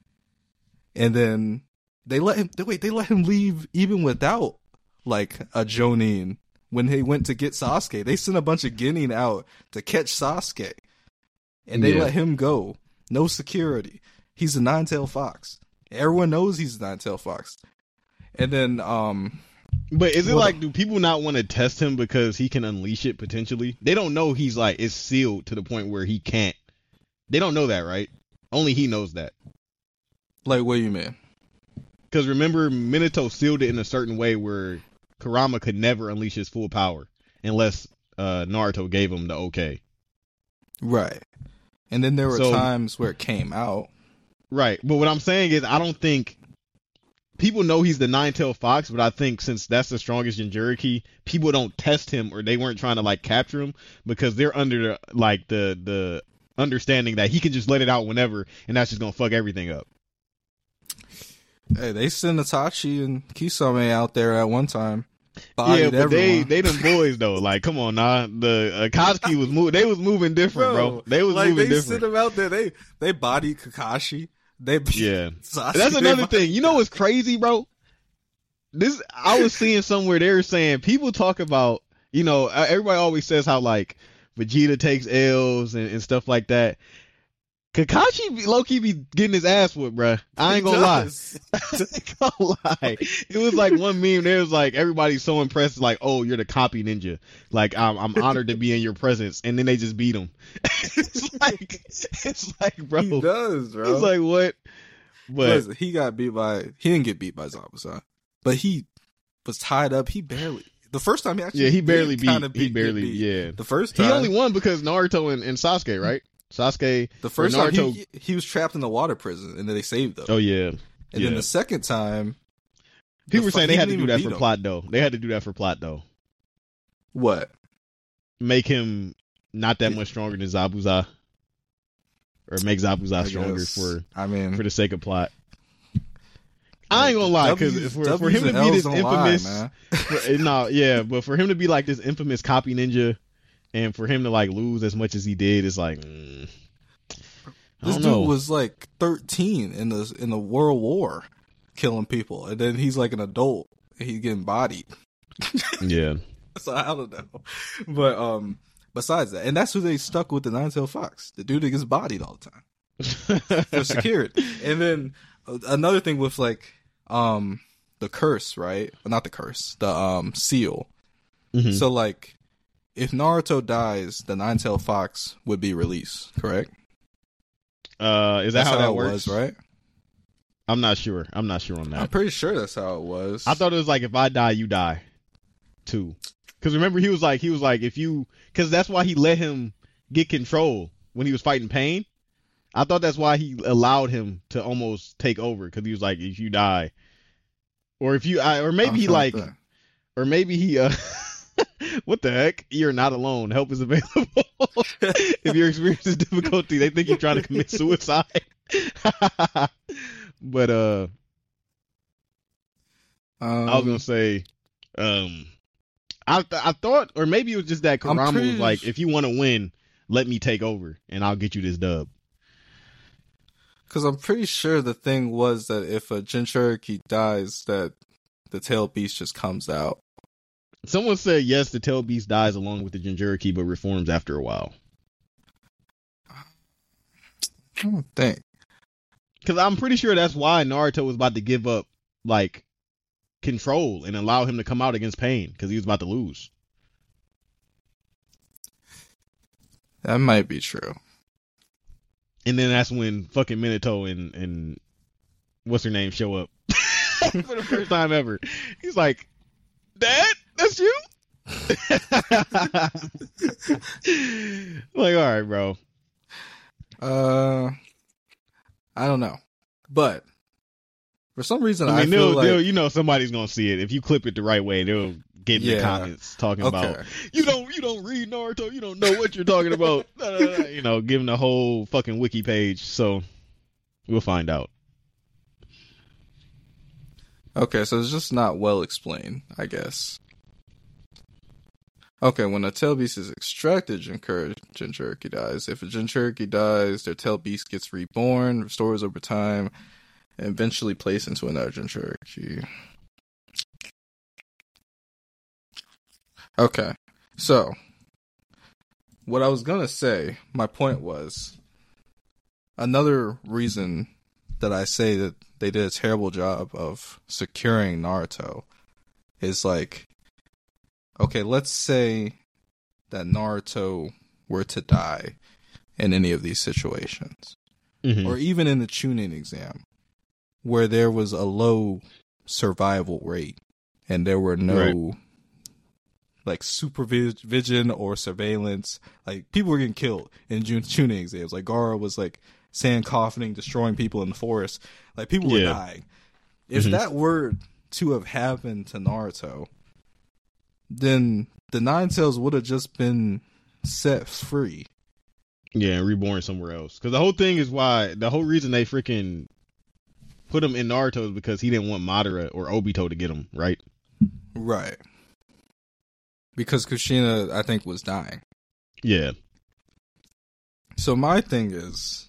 And then they let him, wait, they let him leave even without like a Jonin. When they went to get Sasuke, they sent a bunch of Genin out to catch Sasuke. And they yeah. let him go. No security. He's a Nine-Tailed Fox. Everyone knows he's a Nine-Tailed Fox. And then, um... But is it like, do people not want to test him because he can unleash it potentially? They don't know he's like, it's sealed to the point where he can't. They don't know that, right? Only he knows that. Like, what do you mean? Because remember, Minato sealed it in a certain way where Kurama could never unleash his full power unless uh, Naruto gave him the okay. Right. And then there were so, times where it came out. Right. But what I'm saying is, I don't think people know he's the Nine-Tailed Fox, but I think since that's the strongest Jinchuriki, people don't test him, or they weren't trying to like capture him because they're under the, like the the understanding that he can just let it out whenever, and that's just gonna fuck everything up. Hey, they sent Itachi and Kisame out there at one time. Yeah, but everyone. they they them boys though. Like, come on, nah. The Akatsuki was moving. They was moving different, bro. bro. They was like, moving they different. They sent them out there. They they bodied Kakashi. They yeah. Sasuke, that's another thing. You know what's crazy, bro? This I was seeing somewhere they were saying people talk about. You know, everybody always says how like Vegeta takes L's and, and stuff like that. Kakashi low-key be getting his ass whooped, bruh. I ain't gonna lie. I ain't gonna lie. It was like one meme. There was like everybody's so impressed, like, "Oh, you're the copy ninja. Like, I'm, I'm honored to be in your presence." And then they just beat him. It's like, it's like, bro. He does, bro. It's like what? But Listen, he got beat by. He didn't get beat by Zabuza, but he was tied up. He barely. The first time he actually, yeah, he barely beat. beat He barely, beat. yeah. The first time he only won because Naruto and, and Sasuke, right? Sasuke, the first Naruto, time he, he was trapped in the water prison, and then they saved him. Oh yeah, and yeah. then the second time, people were saying they had to do that for him. plot, though. They had to do that for plot, though. What? Make him not that much stronger than Zabuza, or make Zabuza stronger for. I mean, for the sake of plot. I ain't gonna lie, because for, for him to be this infamous, lie, for, no, yeah, but for him to be like this infamous copy ninja. And for him to like lose as much as he did, it's like mm, this dude know. was like thirteen in the in the World War, killing people, and then he's like an adult and he's getting bodied. Yeah. So I don't know, but um, besides that, and that's who they stuck with, the Nine-Tailed Fox, the dude that gets bodied all the time for security. And then uh, another thing with like um the curse, right? Well, not the curse, the um seal. Mm-hmm. So like, if Naruto dies, the Nine-Tailed Fox would be released, correct? Uh, is that That's how, how, that it works? was, right? I'm not sure. I'm not sure on that. I'm pretty sure that's how it was. I thought it was like if I die, you die, too. Because remember, he was like, he was like, if you, because that's why he let him get control when he was fighting Pain. I thought that's why he allowed him to almost take over, because he was like, if you die, or if you, I, or maybe I'm he trying like, to think. or maybe he, uh, what the heck? You're not alone. Help is available. If you're experiencing difficulty, they think you're trying to commit suicide. But uh, Um, I was gonna say, um, I th- I thought, or maybe it was just that I'm Kurama pretty was like, s- if you want to win, let me take over, and I'll get you this dub. Because I'm pretty sure the thing was that if a Jinchuriki dies, that the tail beast just comes out. Someone said yes, the tail beast dies along with the Jinchuriki, but reforms after a while. I don't think. Because I'm pretty sure that's why Naruto was about to give up, like, control and allow him to come out against Pain, because he was about to lose. That might be true. And then that's when fucking Minato and, and what's her name show up for the first time ever. He's like, Dad, that's you? Like, all right, bro. Uh, I don't know, but for some reason I I, mean, feel they'll, like they'll, you know, somebody's gonna see it if you clip it the right way. They'll get in Yeah. the comments talking Okay. about you don't, you don't read Naruto, you don't know what you're talking about. You know, giving the whole fucking wiki page. So we'll find out. Okay, so it's just not well explained, I guess. Okay, when a tail beast is extracted, Jinchur- Jinchuriki dies. If a Jinchuriki dies, their tail beast gets reborn, restores over time, and eventually placed into another Jinchuriki. Okay, so what I was gonna say, my point was, another reason that I say that they did a terrible job of securing Naruto is like, okay, let's say that Naruto were to die in any of these situations, Mm-hmm. or even in the Chunin exam, where there was a low survival rate and there were no Right. like supervision or surveillance. Like, people were getting killed in Jun- Chunin exams. Like, Gaara was like sand coffining, destroying people in the forest. Like, people were Yeah. dying. If Mhm. that were to have happened to Naruto, then the Nine Tails would have just been set free. Yeah, and reborn somewhere else. Because the whole thing is why, the whole reason they freaking put him in Naruto is because he didn't want Madara or Obito to get him, right? Right. Because Kushina, I think, was dying. Yeah. So my thing is,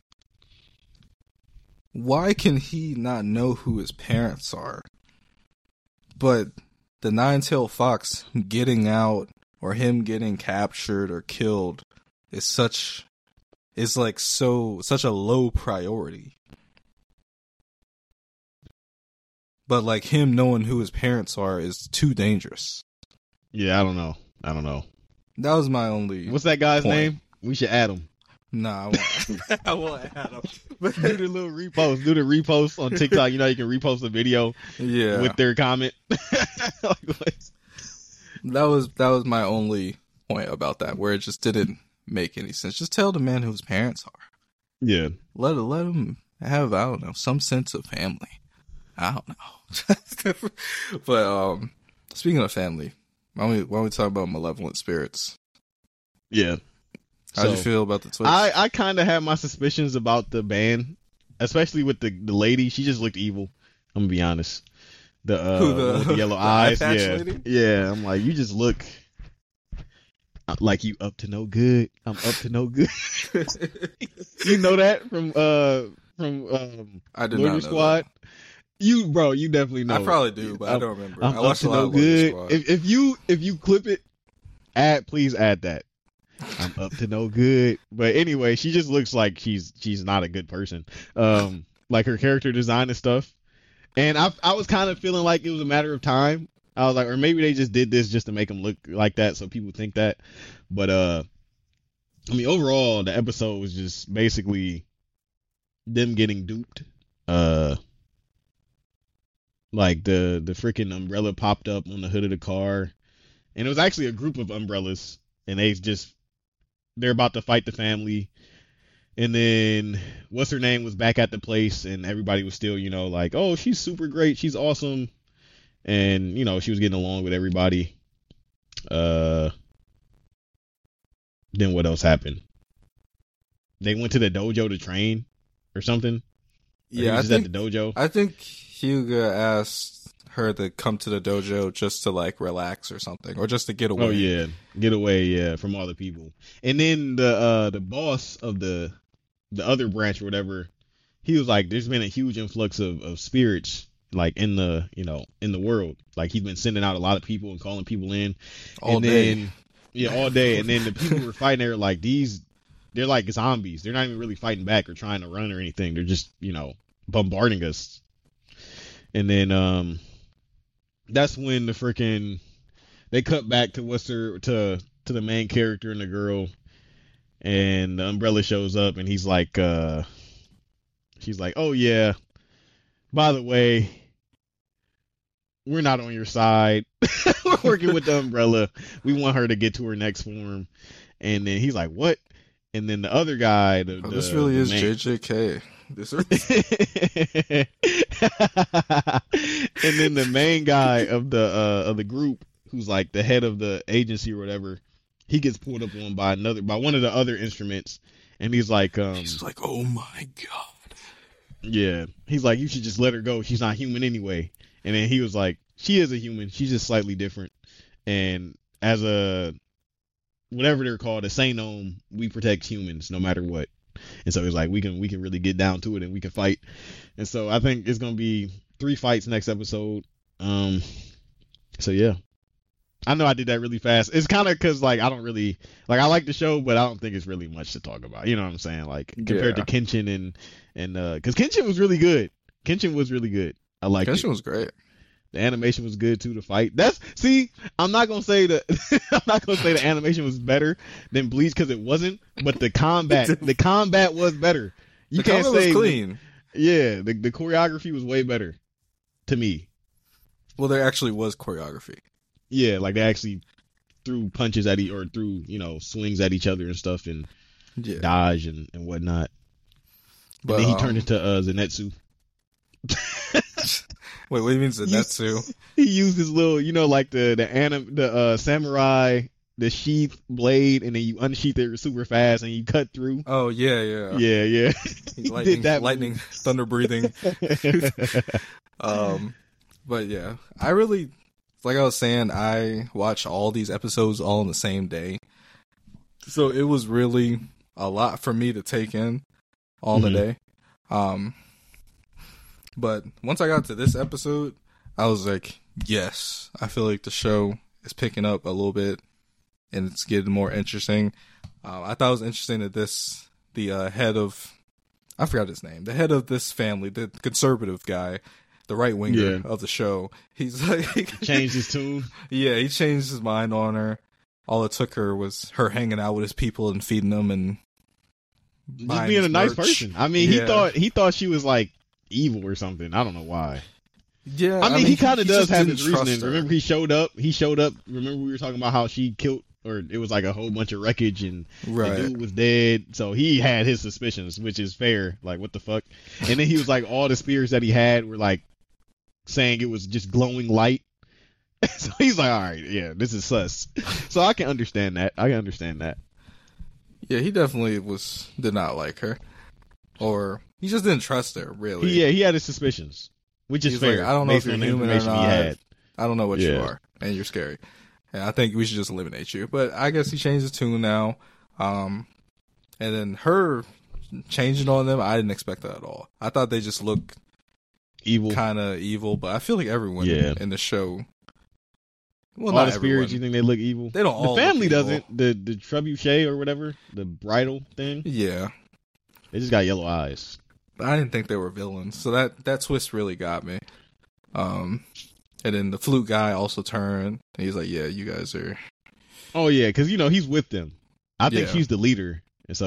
why can he not know who his parents are? But the Nine-Tailed Fox getting out, or him getting captured or killed, is such, is like so, such a low priority. But like, him knowing who his parents are is too dangerous. Yeah, I don't know. I don't know. That was my only. What's that guy's Point. name? We should add him. Nah, I won't. I won't add him. Do the little repost. Do the repost on TikTok. You know, you can repost a video Yeah, with their comment. Like, what? that was that was my only point about that, where it just didn't make any sense. Just tell the man who his parents are. Yeah. Let let him have, I don't know, some sense of family. I don't know. But um, speaking of family, why don't we why don't we talk about malevolent spirits? Yeah. How'd you So, feel about the twist? I, I kind of had my suspicions about the band, especially with the, the lady. She just looked evil. I'm gonna be honest. The uh, Who, the- with the yellow the eye eyes. patch Yeah, lady? yeah. I'm like, you just look like you up to no good. I'm up to no good. You know that from uh from um I did Loiter not know Squad. You bro, you definitely know. that. I probably it. do, but I I'm- don't remember. I'm I up watched to a lot no of Loiter good. Squad. If, if you if you clip it, add please add that. I'm up to no good. But anyway, she just looks like she's she's not a good person. Um, like her character design and stuff. And I I was kind of feeling like it was a matter of time. I was like, or maybe they just did this just to make him look like that, so people think that. But uh, I mean, overall, the episode was just basically them getting duped. Uh, like the the freaking umbrella popped up on the hood of the car, and it was actually a group of umbrellas, and they just they're about to fight the family. And then what's her name was back at the place, and everybody was still, you know, like, oh, she's super great, she's awesome, and you know, she was getting along with everybody. Uh, then what else happened? They went to the dojo to train or something. Or Yeah, I just think at the dojo. I think Hyuga asked her to come to the dojo just to like relax or something, or just to get away. Oh yeah, get away, yeah, from all the people. And then the uh the boss of the the other branch or whatever, he was like, there's been a huge influx of, of spirits like in the you know in the world. Like he's been sending out a lot of people and calling people in. all and day. then yeah, all day. And then the people who were fighting, they were like, these they're like zombies. They're not even really fighting back or trying to run or anything. They're just, you know, bombarding us. And then um that's when the freaking they cut back to what's her to to the main character and the girl, and the umbrella shows up, and he's like uh she's like, oh yeah, by the way, we're not on your side. We're working with the umbrella. We want her to get to her next form. And then he's like, what? And then the other guy, the, Oh, the, this really the is main- J J K. This and then the main guy of the uh of the group, who's like the head of the agency or whatever, he gets pulled up on by another by one of the other instruments, and he's like um he's like, oh my god. yeah, he's like, you should just let her go, she's not human anyway. And then he was like, she is a human, she's just slightly different, and as a whatever they're called, a Sainome, we protect humans no matter what. And so he's like, we can we can really get down to it and we can fight. And so I think it's gonna be three fights next episode. Um, so yeah, I know I did that really fast. It's kind of because like I don't really like I like the show, but I don't think it's really much to talk about. You know what I'm saying? Like compared Yeah. to Kenshin and and uh, because Kenshin was really good. Kenshin was really good. I like it. Kenshin was great. The animation was good too. The fight. That's see. I'm not gonna say that. I'm not gonna say the animation was better than Bleach because it wasn't. But the combat, the combat was better. You The can't combat say was clean. Yeah, the the choreography was way better to me. Well, there actually was choreography. Yeah, like they actually threw punches at each or threw you know swings at each other and stuff and Yeah. dodge and, and whatnot. But, and then he um, turned into uh, Zenitsu. Wait, what do you mean Zenitsu? He used his little, you know, like the the anim, the uh, samurai, the sheath blade, and then you unsheath it super fast and you cut through. Oh yeah, yeah. Yeah, yeah. He Lightning, did that. lightning, thunder breathing. Um, but yeah, I really, like I was saying, I watched all these episodes all in the same day, so it was really a lot for me to take in all in Mhm. a day. Um, but once I got to this episode, I was like, yes, I feel like the show is picking up a little bit and it's getting more interesting. Uh, I thought it was interesting that this, the uh, head of, I forgot his name, the head of this family, the conservative guy, the right winger Yeah. of the show, he's like, Changed his tune. yeah, he changed his mind on her. All it took her was her hanging out with his people and feeding them and Just buying being his a nice merch. person. I mean, he Yeah. thought he thought she was like evil or something. I don't know why. Yeah, I mean, he kind of does just have didn't his trust reasoning. her. Remember, he showed up. He showed up. Remember, we were talking about how she killed, or it was like a whole bunch of wreckage, and Right. the dude was dead. So he had his suspicions, which is fair. Like, what the fuck? And then he was like, all the spears that he had were like saying it was just glowing light. So he's like, all right, yeah, this is sus. So I can understand that. I can understand that. Yeah, he definitely was did not like her, or he just didn't trust her. Really, He, yeah, he had his suspicions, which is He's fair. like, I don't know based if you're on the human or information he not. had. I don't know what you Yeah. are, and you're scary. And I think we should just eliminate you. But I guess he changed his tune now. Um, and then her changing on them, I didn't expect that at all. I thought they just looked Evil. kind of evil, but I feel like everyone Yeah. in the show. Well, all not the everyone. spirits, you think they look evil? They don't all The family look evil. doesn't. The the trebuchet or whatever, the bridal thing, Yeah, they just got yellow eyes. but I didn't think they were villains. So that that twist really got me. Um, and then the flute guy also turned. And he's like, "Yeah, you guys are." Oh yeah, because you know he's with them. I think Yeah. she's the leader, and so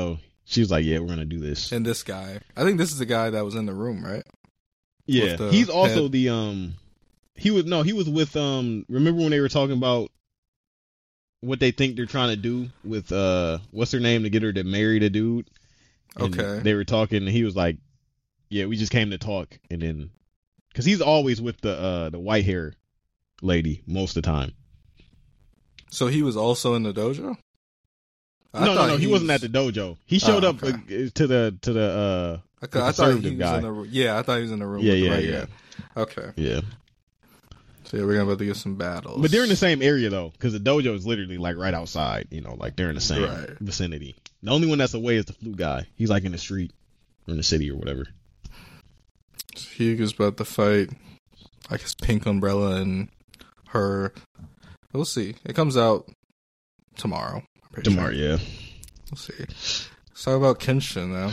she was like, "Yeah, we're gonna do this." And this guy, I think this is the guy that was in the room, right? Yeah, he's also head. the um. He was no, he was with um. Remember when they were talking about what they think they're trying to do with uh, what's her name to get her to marry the dude? And okay. They were talking, and he was like, "Yeah, we just came to talk," and then because he's always with the uh the white hair lady most of the time. So he was also in the dojo? I no, no, no. He, he was... wasn't at the dojo. He showed oh, up okay. to the to the uh. I, I thought he was guy. in the room. Yeah, I thought he was in the room. Yeah, with yeah, the right yeah. Guy. Okay. Yeah. So yeah, we're gonna about to get some battles. But they're in the same area though, because the dojo is literally like right outside. You know, like they're in the same right. vicinity. The only one that's away is the flute guy. He's like in the street, or in the city, or whatever. So Hugue's about to fight. I guess Pink Umbrella and her. We'll see. It comes out tomorrow. Tomorrow, sure. yeah. We'll see. Let's talk about Kenshin now.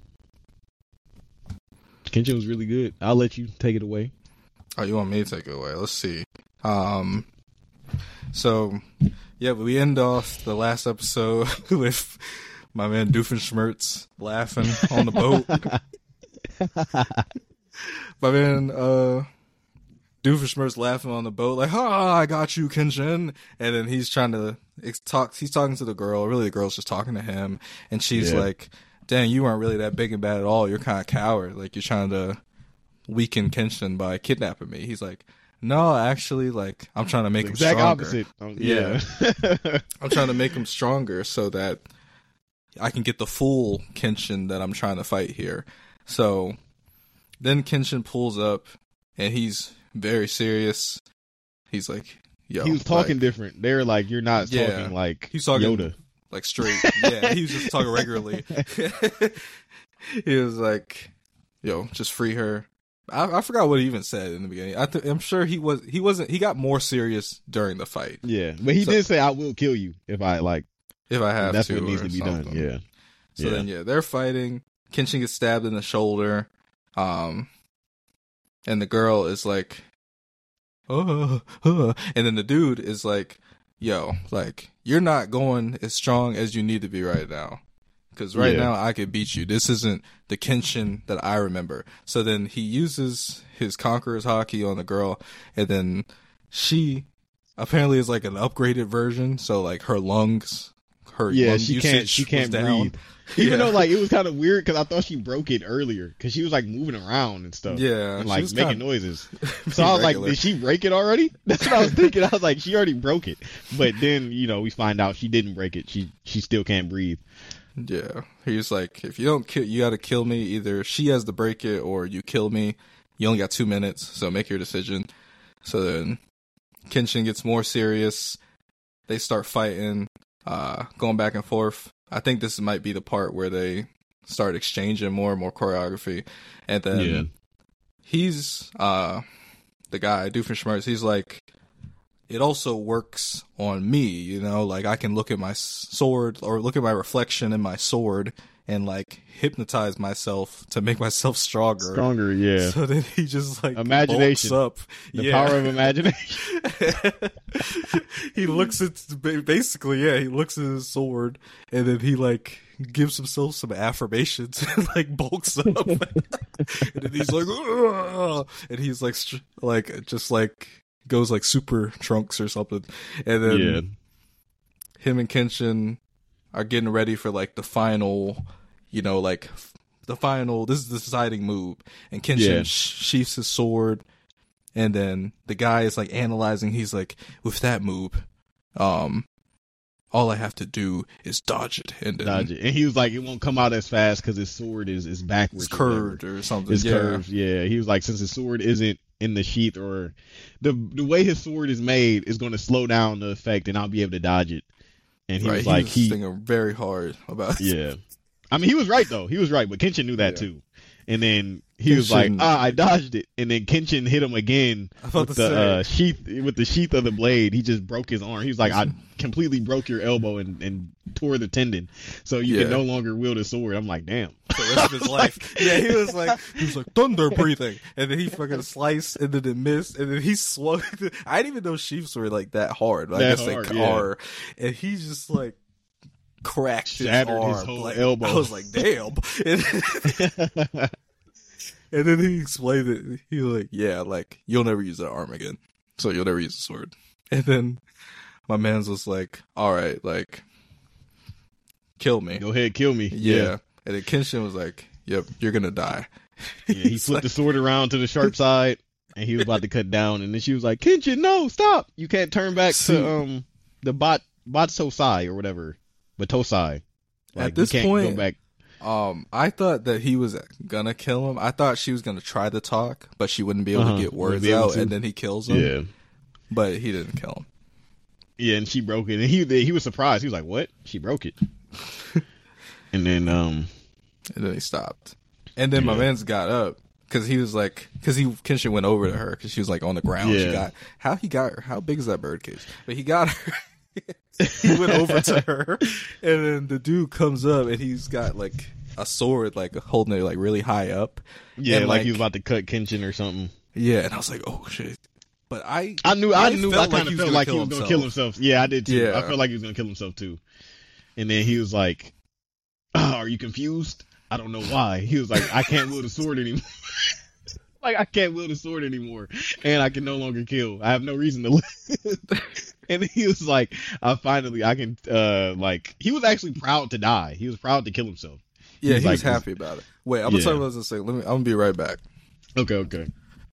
Kenshin was really good. I'll let you take it away. Oh, you want me to take it away? Let's see. Um, so, yeah, we end off the last episode with my man Doofenshmirtz laughing on the boat. My man uh, Doofenshmirtz laughing on the boat, like, "Ah, I got you, Kenshin." And then he's trying to talk. He's talking to the girl. Really, the girl's just talking to him, and she's yeah. like, "Dang, you weren't really that big and bad at all. You're kind of coward. Like, you're trying to weaken Kenshin by kidnapping me." He's like, "No, actually, like, I'm trying to make him exact stronger." Opposite. Um, yeah, yeah. I'm trying to make him stronger so that I can get the full Kenshin that I'm trying to fight here. So then Kenshin pulls up, and he's very serious. He's like, "Yo," he was talking like, different. They're like, "You're not yeah, talking like he's talking Yoda, like straight." Yeah, he was just talking regularly. He was like, "Yo, just free her." I, I forgot what he even said in the beginning. I th- I'm sure he was. He wasn't. He got more serious during the fight. Yeah, but he so, did say, "I will kill you if I like." If I have that's to, what needs to be something. done. Yeah. So yeah. then, yeah, they're fighting. Kenshin gets stabbed in the shoulder, um, and the girl is like, "Oh," uh, and then the dude is like, "Yo, like, you're not going as strong as you need to be right now." Because right yeah. now I could beat you. This isn't the Kenshin that I remember. So then he uses his Conqueror's Haki on the girl, and then she apparently is like an upgraded version. So like her lungs, her yeah, lung she usage can't she can't was breathe. down. Even yeah. though like it was kind of weird because I thought she broke it earlier because she was like moving around and stuff. Yeah, and like making kinda... noises. So I was like, did she break it already? That's what I was thinking. I was like, she already broke it. But then you know we find out she didn't break it. She she still can't breathe. Yeah, he's like, if you don't kill, you got to kill me. Either she has to break it, or you kill me. You only got two minutes, so make your decision. So then, Kenshin gets more serious. They start fighting, uh, going back and forth. I think this might be the part where they start exchanging more and more choreography, and then yeah. he's uh, the guy Doofenshmirtz. He's like, it also works on me, you know, like I can look at my sword or look at my reflection in my sword and like hypnotize myself to make myself stronger. Stronger, yeah. So then he just like imagination bulks up. The yeah. power of imagination. He looks at basically, yeah, he looks at his sword and then he like gives himself some affirmations and like bulks up. And then he's like, ugh! And he's like, like just like. Goes like super trunks or something, and then yeah. him and Kenshin are getting ready for like the final, you know, like the final. This is the deciding move, and Kenshin yeah. sheaths his sword, and then the guy is like analyzing. He's like, with that move, um, all I have to do is dodge it, and then, dodge it. And he was like, it won't come out as fast because his sword is is backwards, it's curved or, or something. It's yeah. curved, yeah. He was like, since his sword isn't in the sheath, or the the way his sword is made is going to slow down the effect, and I'll be able to dodge it. And he right, was like, he was he thinking very hard about it. Yeah, I mean, he was right though. He was right, but Kenshin knew that yeah. too. And then he Kenshin, was like, ah, I dodged it. And then Kenshin hit him again with the uh, sheath, with the sheath of the blade. He just broke his arm. He was like, I completely broke your elbow and, and tore the tendon. So you yeah. can no longer wield a sword. I'm like, damn. For the rest of his life. Yeah, he was like, he was like, thunder breathing. And then he fucking sliced and then it missed. And then he swung. I didn't even know sheaths were like that hard. But that I guess hard, they yeah. are. And he's just like, cracked his Shattered arm. his whole like, elbow. I was like, damn. And, and then he explained it. He was like, yeah, like, you'll never use that arm again. So you'll never use the sword. And then my man's was like, all right, like, kill me. Go ahead, kill me. Yeah. Yeah. And then Kenshin was like, yep, you're going to die. Yeah, he He's flipped like- the sword around to the sharp side, and he was about to cut down, and then she was like, Kenshin, no, stop. You can't turn back See- to um the bot Batsosai or whatever. Batosai. Like, At this you can't point, go back. Um, I thought that he was gonna kill him. I thought she was gonna try to talk, but she wouldn't be able Uh-huh. to get Wouldn't words be able out, to. and then he kills him. Yeah. But he didn't kill him. Yeah, and she broke it, and he he was surprised. He was like, "What? She broke it?" And then um, And then he stopped. And then my Yeah. man's got up because he was like, because he Kenshin went over to her because she was like on the ground. She Yeah. got how he got her. How big is that bird cage? But he got her. He went over to her, and then the dude comes up, and he's got like a sword, like holding it like really high up. yeah, And, like, like- he was about to cut Kenshin or something. Yeah, and I was like, oh shit. But I, I knew, I, I knew, I felt kind like he of was felt gonna like he kill was going to himself. kill himself. Yeah, I did too. Yeah. I felt like he was going to kill himself too. And then he was like, oh, "Are you confused? I don't know why." He was like, "I can't wield a sword anymore." Like, I can't wield a sword anymore, and I can no longer kill. I have no reason to live. And he was like, "I finally, I can." Uh, like, he was actually proud to die. He was proud to kill himself. yeah, was he was like- happy about it. Wait, I'm gonna Yeah. tell you what I was gonna say. Let me. I'm gonna be right back. Okay, okay.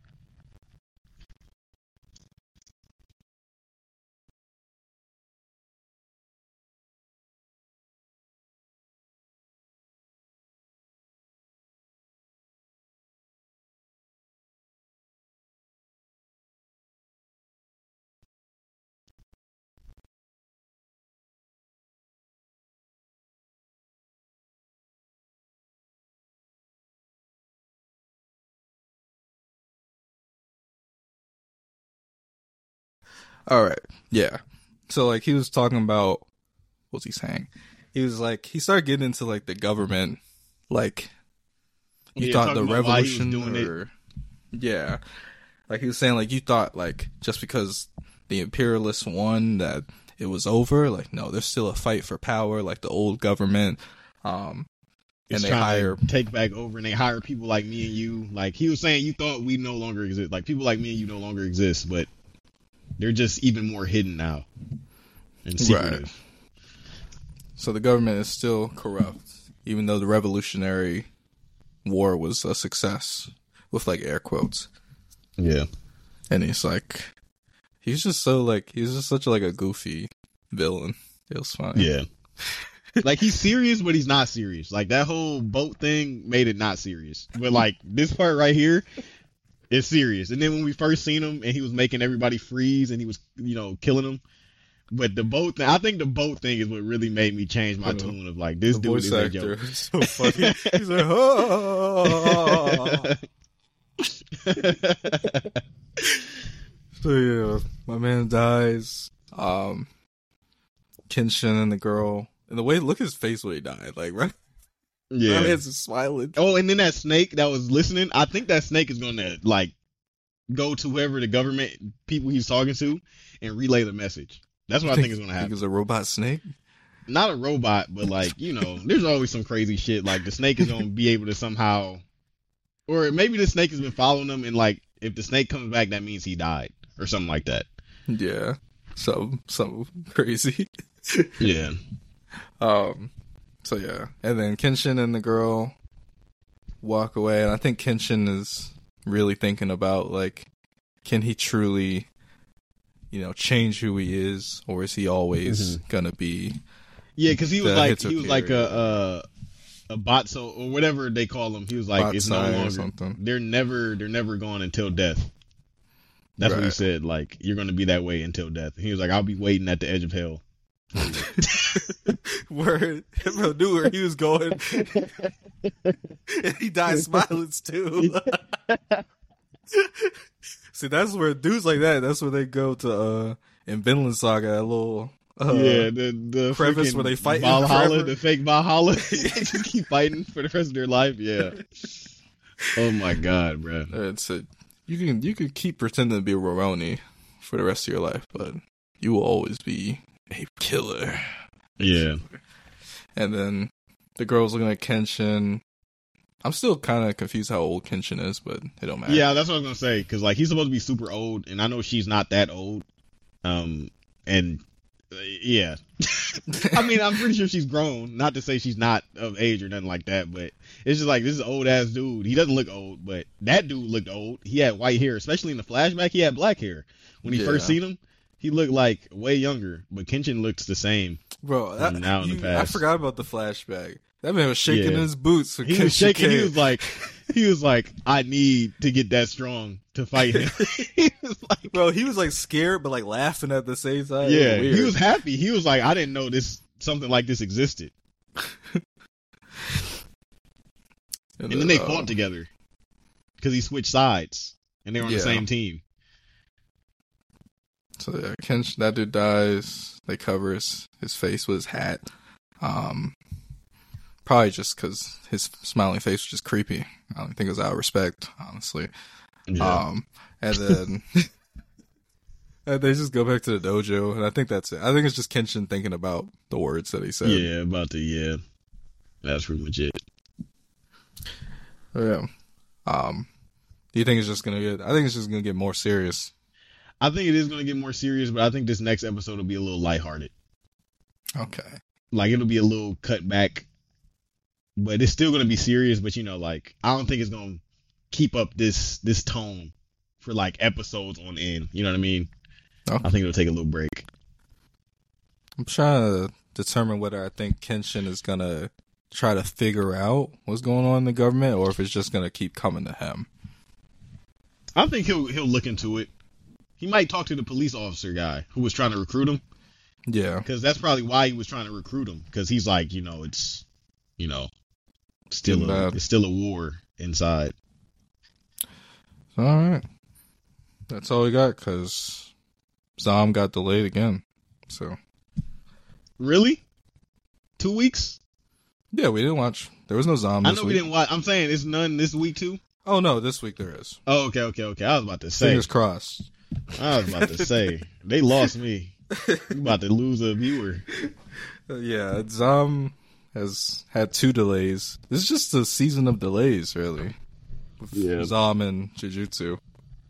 All right. Yeah. So like he was talking about what was he saying? He was like he started getting into like the government, like you Yeah, thought the talking about why he was revolution doing it. or yeah. Like he was saying like you thought like just because the imperialists won that it was over, like no, there's still a fight for power, like the old government um It's and they trying hire to take back over, and they hire people like me and you. Like, he was saying, you thought we no longer exist. Like, people like me and you no longer exist, but they're just even more hidden now and secretive. so the government is still corrupt, even though the Revolutionary War was a success, with like air quotes. Yeah. And he's like, he's just so like, he's just such like a goofy villain. It was funny. Yeah. Like, he's serious, but he's not serious. Like, that whole boat thing made it not serious. But like, this part right here is serious. And then when we first seen him and he was making everybody freeze and he was, you know, killing them. But the boat thing, I think the boat thing is what really made me change my Uh, tune of like, this The dude voice is a actor joke. is so funny. He's like, oh. So yeah, my man dies. Um, Kenshin and the girl, and the way look at his face when he died, like right, Yeah. my man's just smiling. Oh, and then that snake that was listening, I think that snake is gonna like go to whoever the government people he's talking to and relay the message. That's what I think is gonna Think happen. it's a robot snake. Not a robot, but like, you know, there's always some crazy shit. Like the snake is gonna be able to somehow, or maybe the snake has been following them, and like if the snake comes back, that means he died or something like that. Yeah, so something crazy. Yeah. Um, so yeah, and then Kenshin and the girl walk away, and I think Kenshin is really thinking about like, can he truly, you know, change who he is, or is he always gonna be? Yeah, because he was The like he was Hitokiri. like a a, a bot so or whatever they call him. He was like it's no Batsai or longer something. they're never they're never gone until death. That's what he Right. said. Like you're gonna be that way until death. He was like, I'll be waiting at the edge of hell. Where bro knew where he was going, and he died smiling too. See, that's where dudes like that. That's where they go to uh in Vinland Saga, that little uh, yeah, the the crevice freaking where they fight in Valhalla, forever. the fake Valhalla. They just keep fighting for the rest of their life. Yeah. Oh my god, bro. It's a, you can you can keep pretending to be a Roroni for the rest of your life, but you will always be a killer. Yeah. And then the girl's looking at Kenshin. I'm still kind of confused how old Kenshin is, but it don't matter. Yeah, that's what I was gonna say. Because like he's supposed to be super old, and I know she's not that old. Um, and uh, yeah, I mean, I'm pretty sure she's grown. Not to say she's not of age or nothing like that, but it's just like this is an old ass dude. He doesn't look old, but that dude looked old. He had white hair, especially in the flashback. He had black hair when he Yeah. first seen him. He looked like way younger, but Kenshin looks the same. Bro, that, now in the you- past. I forgot about the flashback. That man was shaking Yeah. his boots. When He was Kenshin shaking. He came. was like, he was like, I need to get that strong to fight him. He was like, Bro, he was like scared, but like laughing at the same time. It yeah, weird. he was happy. He was like, I didn't know this something like this existed. And then they uh, fought together because he switched sides and they were on Yeah. the same team. So yeah, Kenshin, that dude dies. They cover his, his face with his hat. Um, probably just because his smiling face was just creepy. I don't think it was out of respect, honestly. Um, and then and they just go back to the dojo, and I think that's it. I think it's just Kenshin thinking about the words that he said. yeah, about the yeah. That's pretty much it. Yeah. Um, do you think it's just gonna get? I think it's just gonna get more serious. I think it is going to get more serious, but I think this next episode will be a little lighthearted. Okay. Like it'll be a little cut back, but it's still going to be serious. But you know, like I don't think it's going to keep up this this tone for like episodes on end. You know what I mean? Okay. I think it'll take a little break. I'm trying to determine whether I think Kenshin is gonna try to figure out what's going on in the government, or if it's just gonna keep coming to him. I think he'll he'll look into it. He might talk to the police officer guy who was trying to recruit him, Yeah. because that's probably why he was trying to recruit him. Because he's like, you know, it's you know, still Getting a, bad. it's still a war inside. All right. That's all we got, because Zom got delayed again. So Really? Two weeks? yeah, we didn't watch. There was no Zom I this know we week. didn't watch. I'm saying it's none this week too. Oh no, this week there is. Oh, okay, okay, okay. I was about to say. Fingers crossed. I was about to say they lost me. You about to lose a viewer. Uh, yeah, Zom has had two delays. This is just a season of delays, really. With Yeah. Zom and Jujutsu.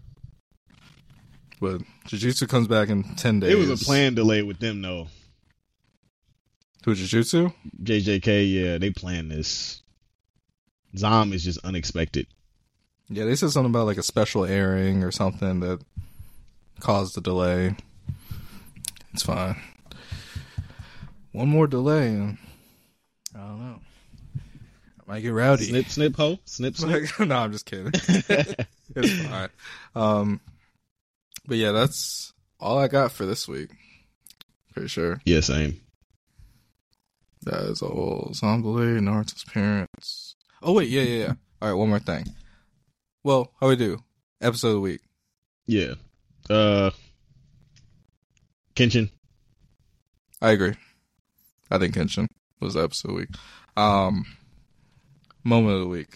But Jujutsu comes back in ten days. It was a planned delay with them though. Who, Jujutsu? J J K, yeah, they planned this. Zom is just unexpected. Yeah, they said something about like a special airing or something that caused the delay. It's fine. One more delay, and I don't know. I might get rowdy. Snip, snip, ho, snip, snip. No, I'm just kidding. It's fine. Um, but yeah, that's all I got for this week. Pretty sure. Yeah, same. That is all. Zombie, Naruto's parents. Oh wait, yeah, yeah, yeah. All right, one more thing. Well, how we do? Episode of the week. Yeah. Uh, Kenshin. I agree. I think Kenshin was the episode of the week. Um, moment of the week.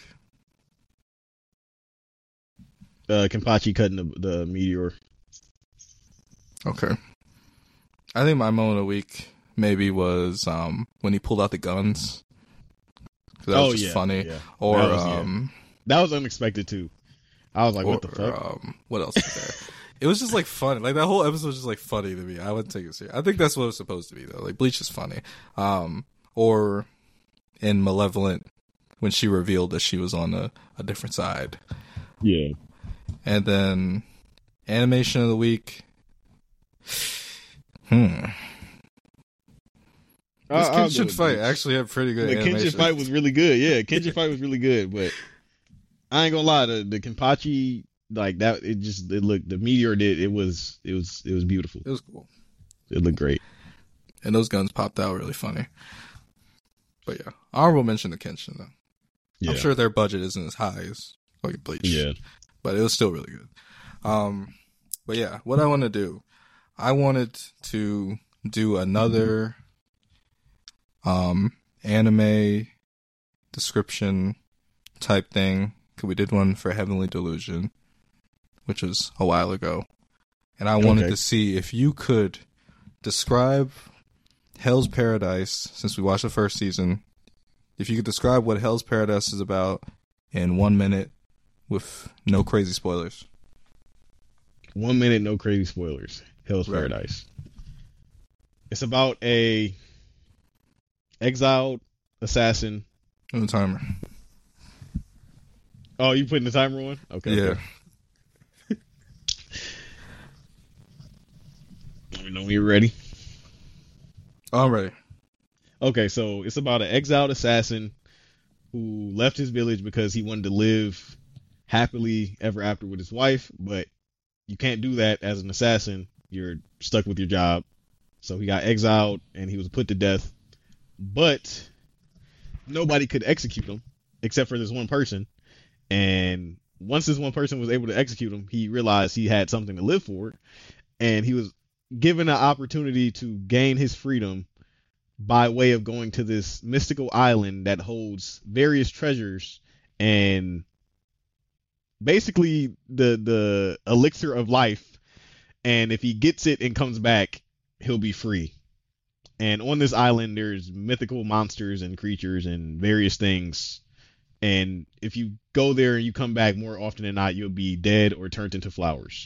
Uh, Kenpachi cutting the, the meteor. Okay. I think my moment of the week maybe was um when he pulled out the guns. 'Cause that was Oh just yeah, funny. yeah. Or That was- yeah. um. That was unexpected too. I was like, what the or, fuck? Um, what else was there? It was just like funny. Like that whole episode was just like funny to me. I wouldn't take it serious. I think that's what it was supposed to be though. Like Bleach is funny. Um, or in Malevolent when she revealed that she was on a, a different side. Yeah. And then animation of the week. Hmm. This I'll- I'll go Kenshin with fight Bleach. actually had pretty good The animation. Kenshin fight was really good. Yeah, Kenshin fight was really good, but I ain't gonna lie, the the Kenpachi like that, it just it looked the meteor did it was it was it was beautiful. It was cool. It looked great. And those guns popped out really funny. But yeah, honorable mention to Kenshin though. Yeah. I'm sure their budget isn't as high as like Bleach. Yeah. But it was still really good. Um, but yeah, what I want to do, I wanted to do another um anime description type thing. 'Cause we did one for Heavenly Delusion, which was a while ago. And I wanted Okay. to see if you could describe Hell's Paradise, since we watched the first season, if you could describe what Hell's Paradise is about in one minute with no crazy spoilers. One minute, no crazy spoilers. Hell's right. Paradise. It's about a exiled assassin. On the timer. Oh, you putting the timer on? Okay. Yeah. Okay. Let me know when you're ready. I'm ready. Okay, so it's about an exiled assassin who left his village because he wanted to live happily ever after with his wife, but you can't do that as an assassin. You're stuck with your job. So he got exiled and he was put to death, but nobody could execute him except for this one person. And once this one person was able to execute him, he realized he had something to live for, and he was given an opportunity to gain his freedom by way of going to this mystical island that holds various treasures and basically the the elixir of life. And if he gets it and comes back, he'll be free. And on this island, there's mythical monsters and creatures and various things. And if you go there and you come back, more often than not, you'll be dead or turned into flowers.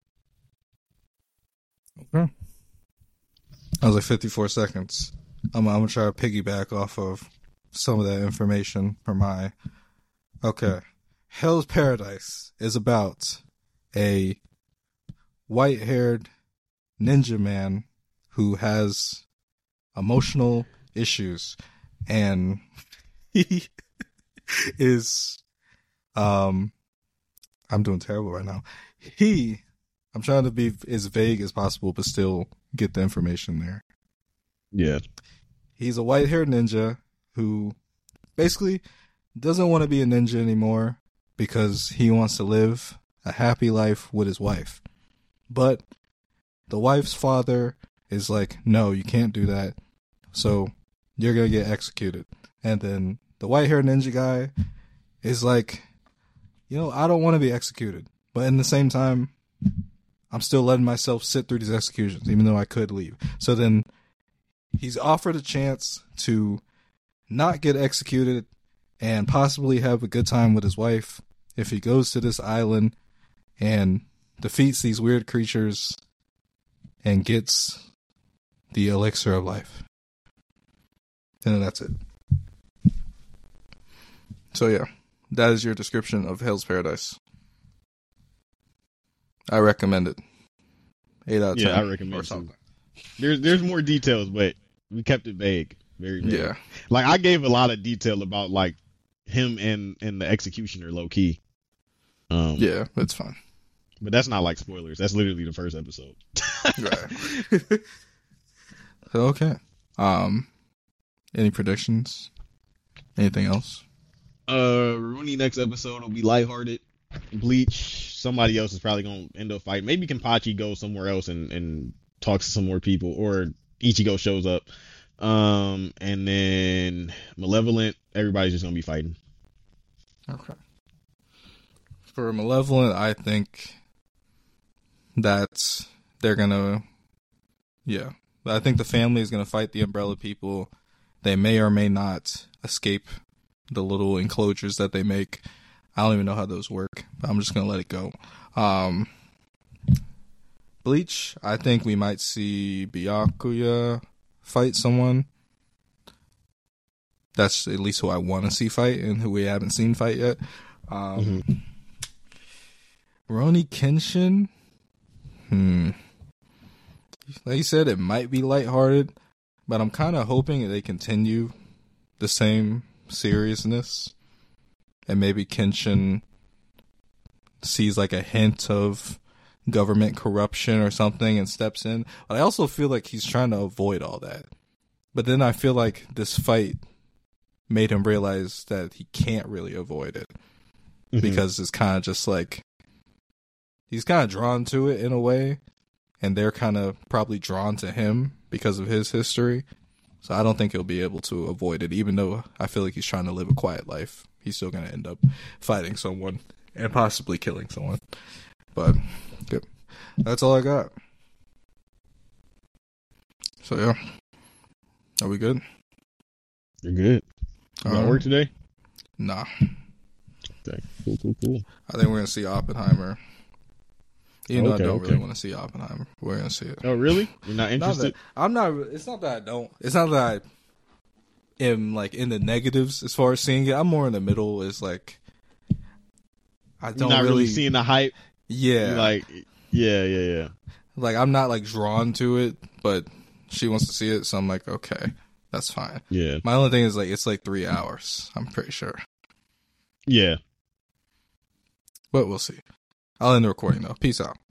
Okay. That was like fifty-four seconds. I'm, I'm going to try to piggyback off of some of that information from my... Okay. Hell's Paradise is about a white-haired ninja man who has emotional issues, and he is... Um, I'm doing terrible right now. He... I'm trying to be as vague as possible, but still get the information there. Yeah. He's a white-haired ninja who basically doesn't want to be a ninja anymore because he wants to live a happy life with his wife. But the wife's father is like, no, you can't do that. So you're going to get executed. And then the white-haired ninja guy is like, you know, I don't want to be executed. But in the same time, I'm still letting myself sit through these executions, even though I could leave. So then he's offered a chance to not get executed and possibly have a good time with his wife if he goes to this island and defeats these weird creatures and gets the elixir of life. And that's it. So yeah, that is your description of Hell's Paradise. I recommend it. Eight out of ten. Yeah, I recommend it. There's there's more details, but we kept it vague. Very vague. Yeah. Like I gave a lot of detail about like him and, and the executioner low key. Um Yeah, it's fine. But that's not like spoilers. That's literally the first episode. Right. Okay. Um any predictions? Anything else? Uh Rooney next episode will be lighthearted. Bleach, somebody else is probably gonna end up fighting. Maybe Kenpachi goes somewhere else and, and talks to some more people, or Ichigo shows up. Um, and then Malevolent, everybody's just gonna be fighting. Okay. For Malevolent, I think that they're gonna, yeah, I think the family is gonna fight the Umbrella people. They may or may not escape the little enclosures that they make. I don't even know how those work, but I'm just going to let it go. Um, Bleach, I think we might see Byakuya fight someone. That's at least who I want to see fight and who we haven't seen fight yet. Um, mm-hmm. Rurouni Kenshin, hmm. Like you said, it might be lighthearted, but I'm kind of hoping that they continue the same seriousness. And maybe Kenshin sees like a hint of government corruption or something and steps in. But I also feel like he's trying to avoid all that. But then I feel like this fight made him realize that he can't really avoid it. Mm-hmm. Because it's kind of just like, he's kind of drawn to it in a way. And they're kind of probably drawn to him because of his history. So I don't think he'll be able to avoid it, even though I feel like he's trying to live a quiet life. He's still going to end up fighting someone and possibly killing someone. But yep, that's all I got. So yeah, Are we good? You're good. You got Um, work today? Nah. Okay. Cool, cool, cool. I think we're gonna see Oppenheimer. Even though Okay, I don't okay. really want to see Oppenheimer, we're gonna see it. Oh, really? You're not Not interested? that, I'm not. It's not that I don't. It's not that I am like in the negatives as far as seeing it. I'm more in the middle. It's like I You're don't not really, really seeing the hype? Yeah. You're like, yeah, yeah, yeah. Like I'm not like drawn to it, but she wants to see it, so I'm like, okay, that's fine. Yeah. My only thing is like it's like three hours. I'm pretty sure, Yeah. but we'll see. I'll end the recording though. Peace out.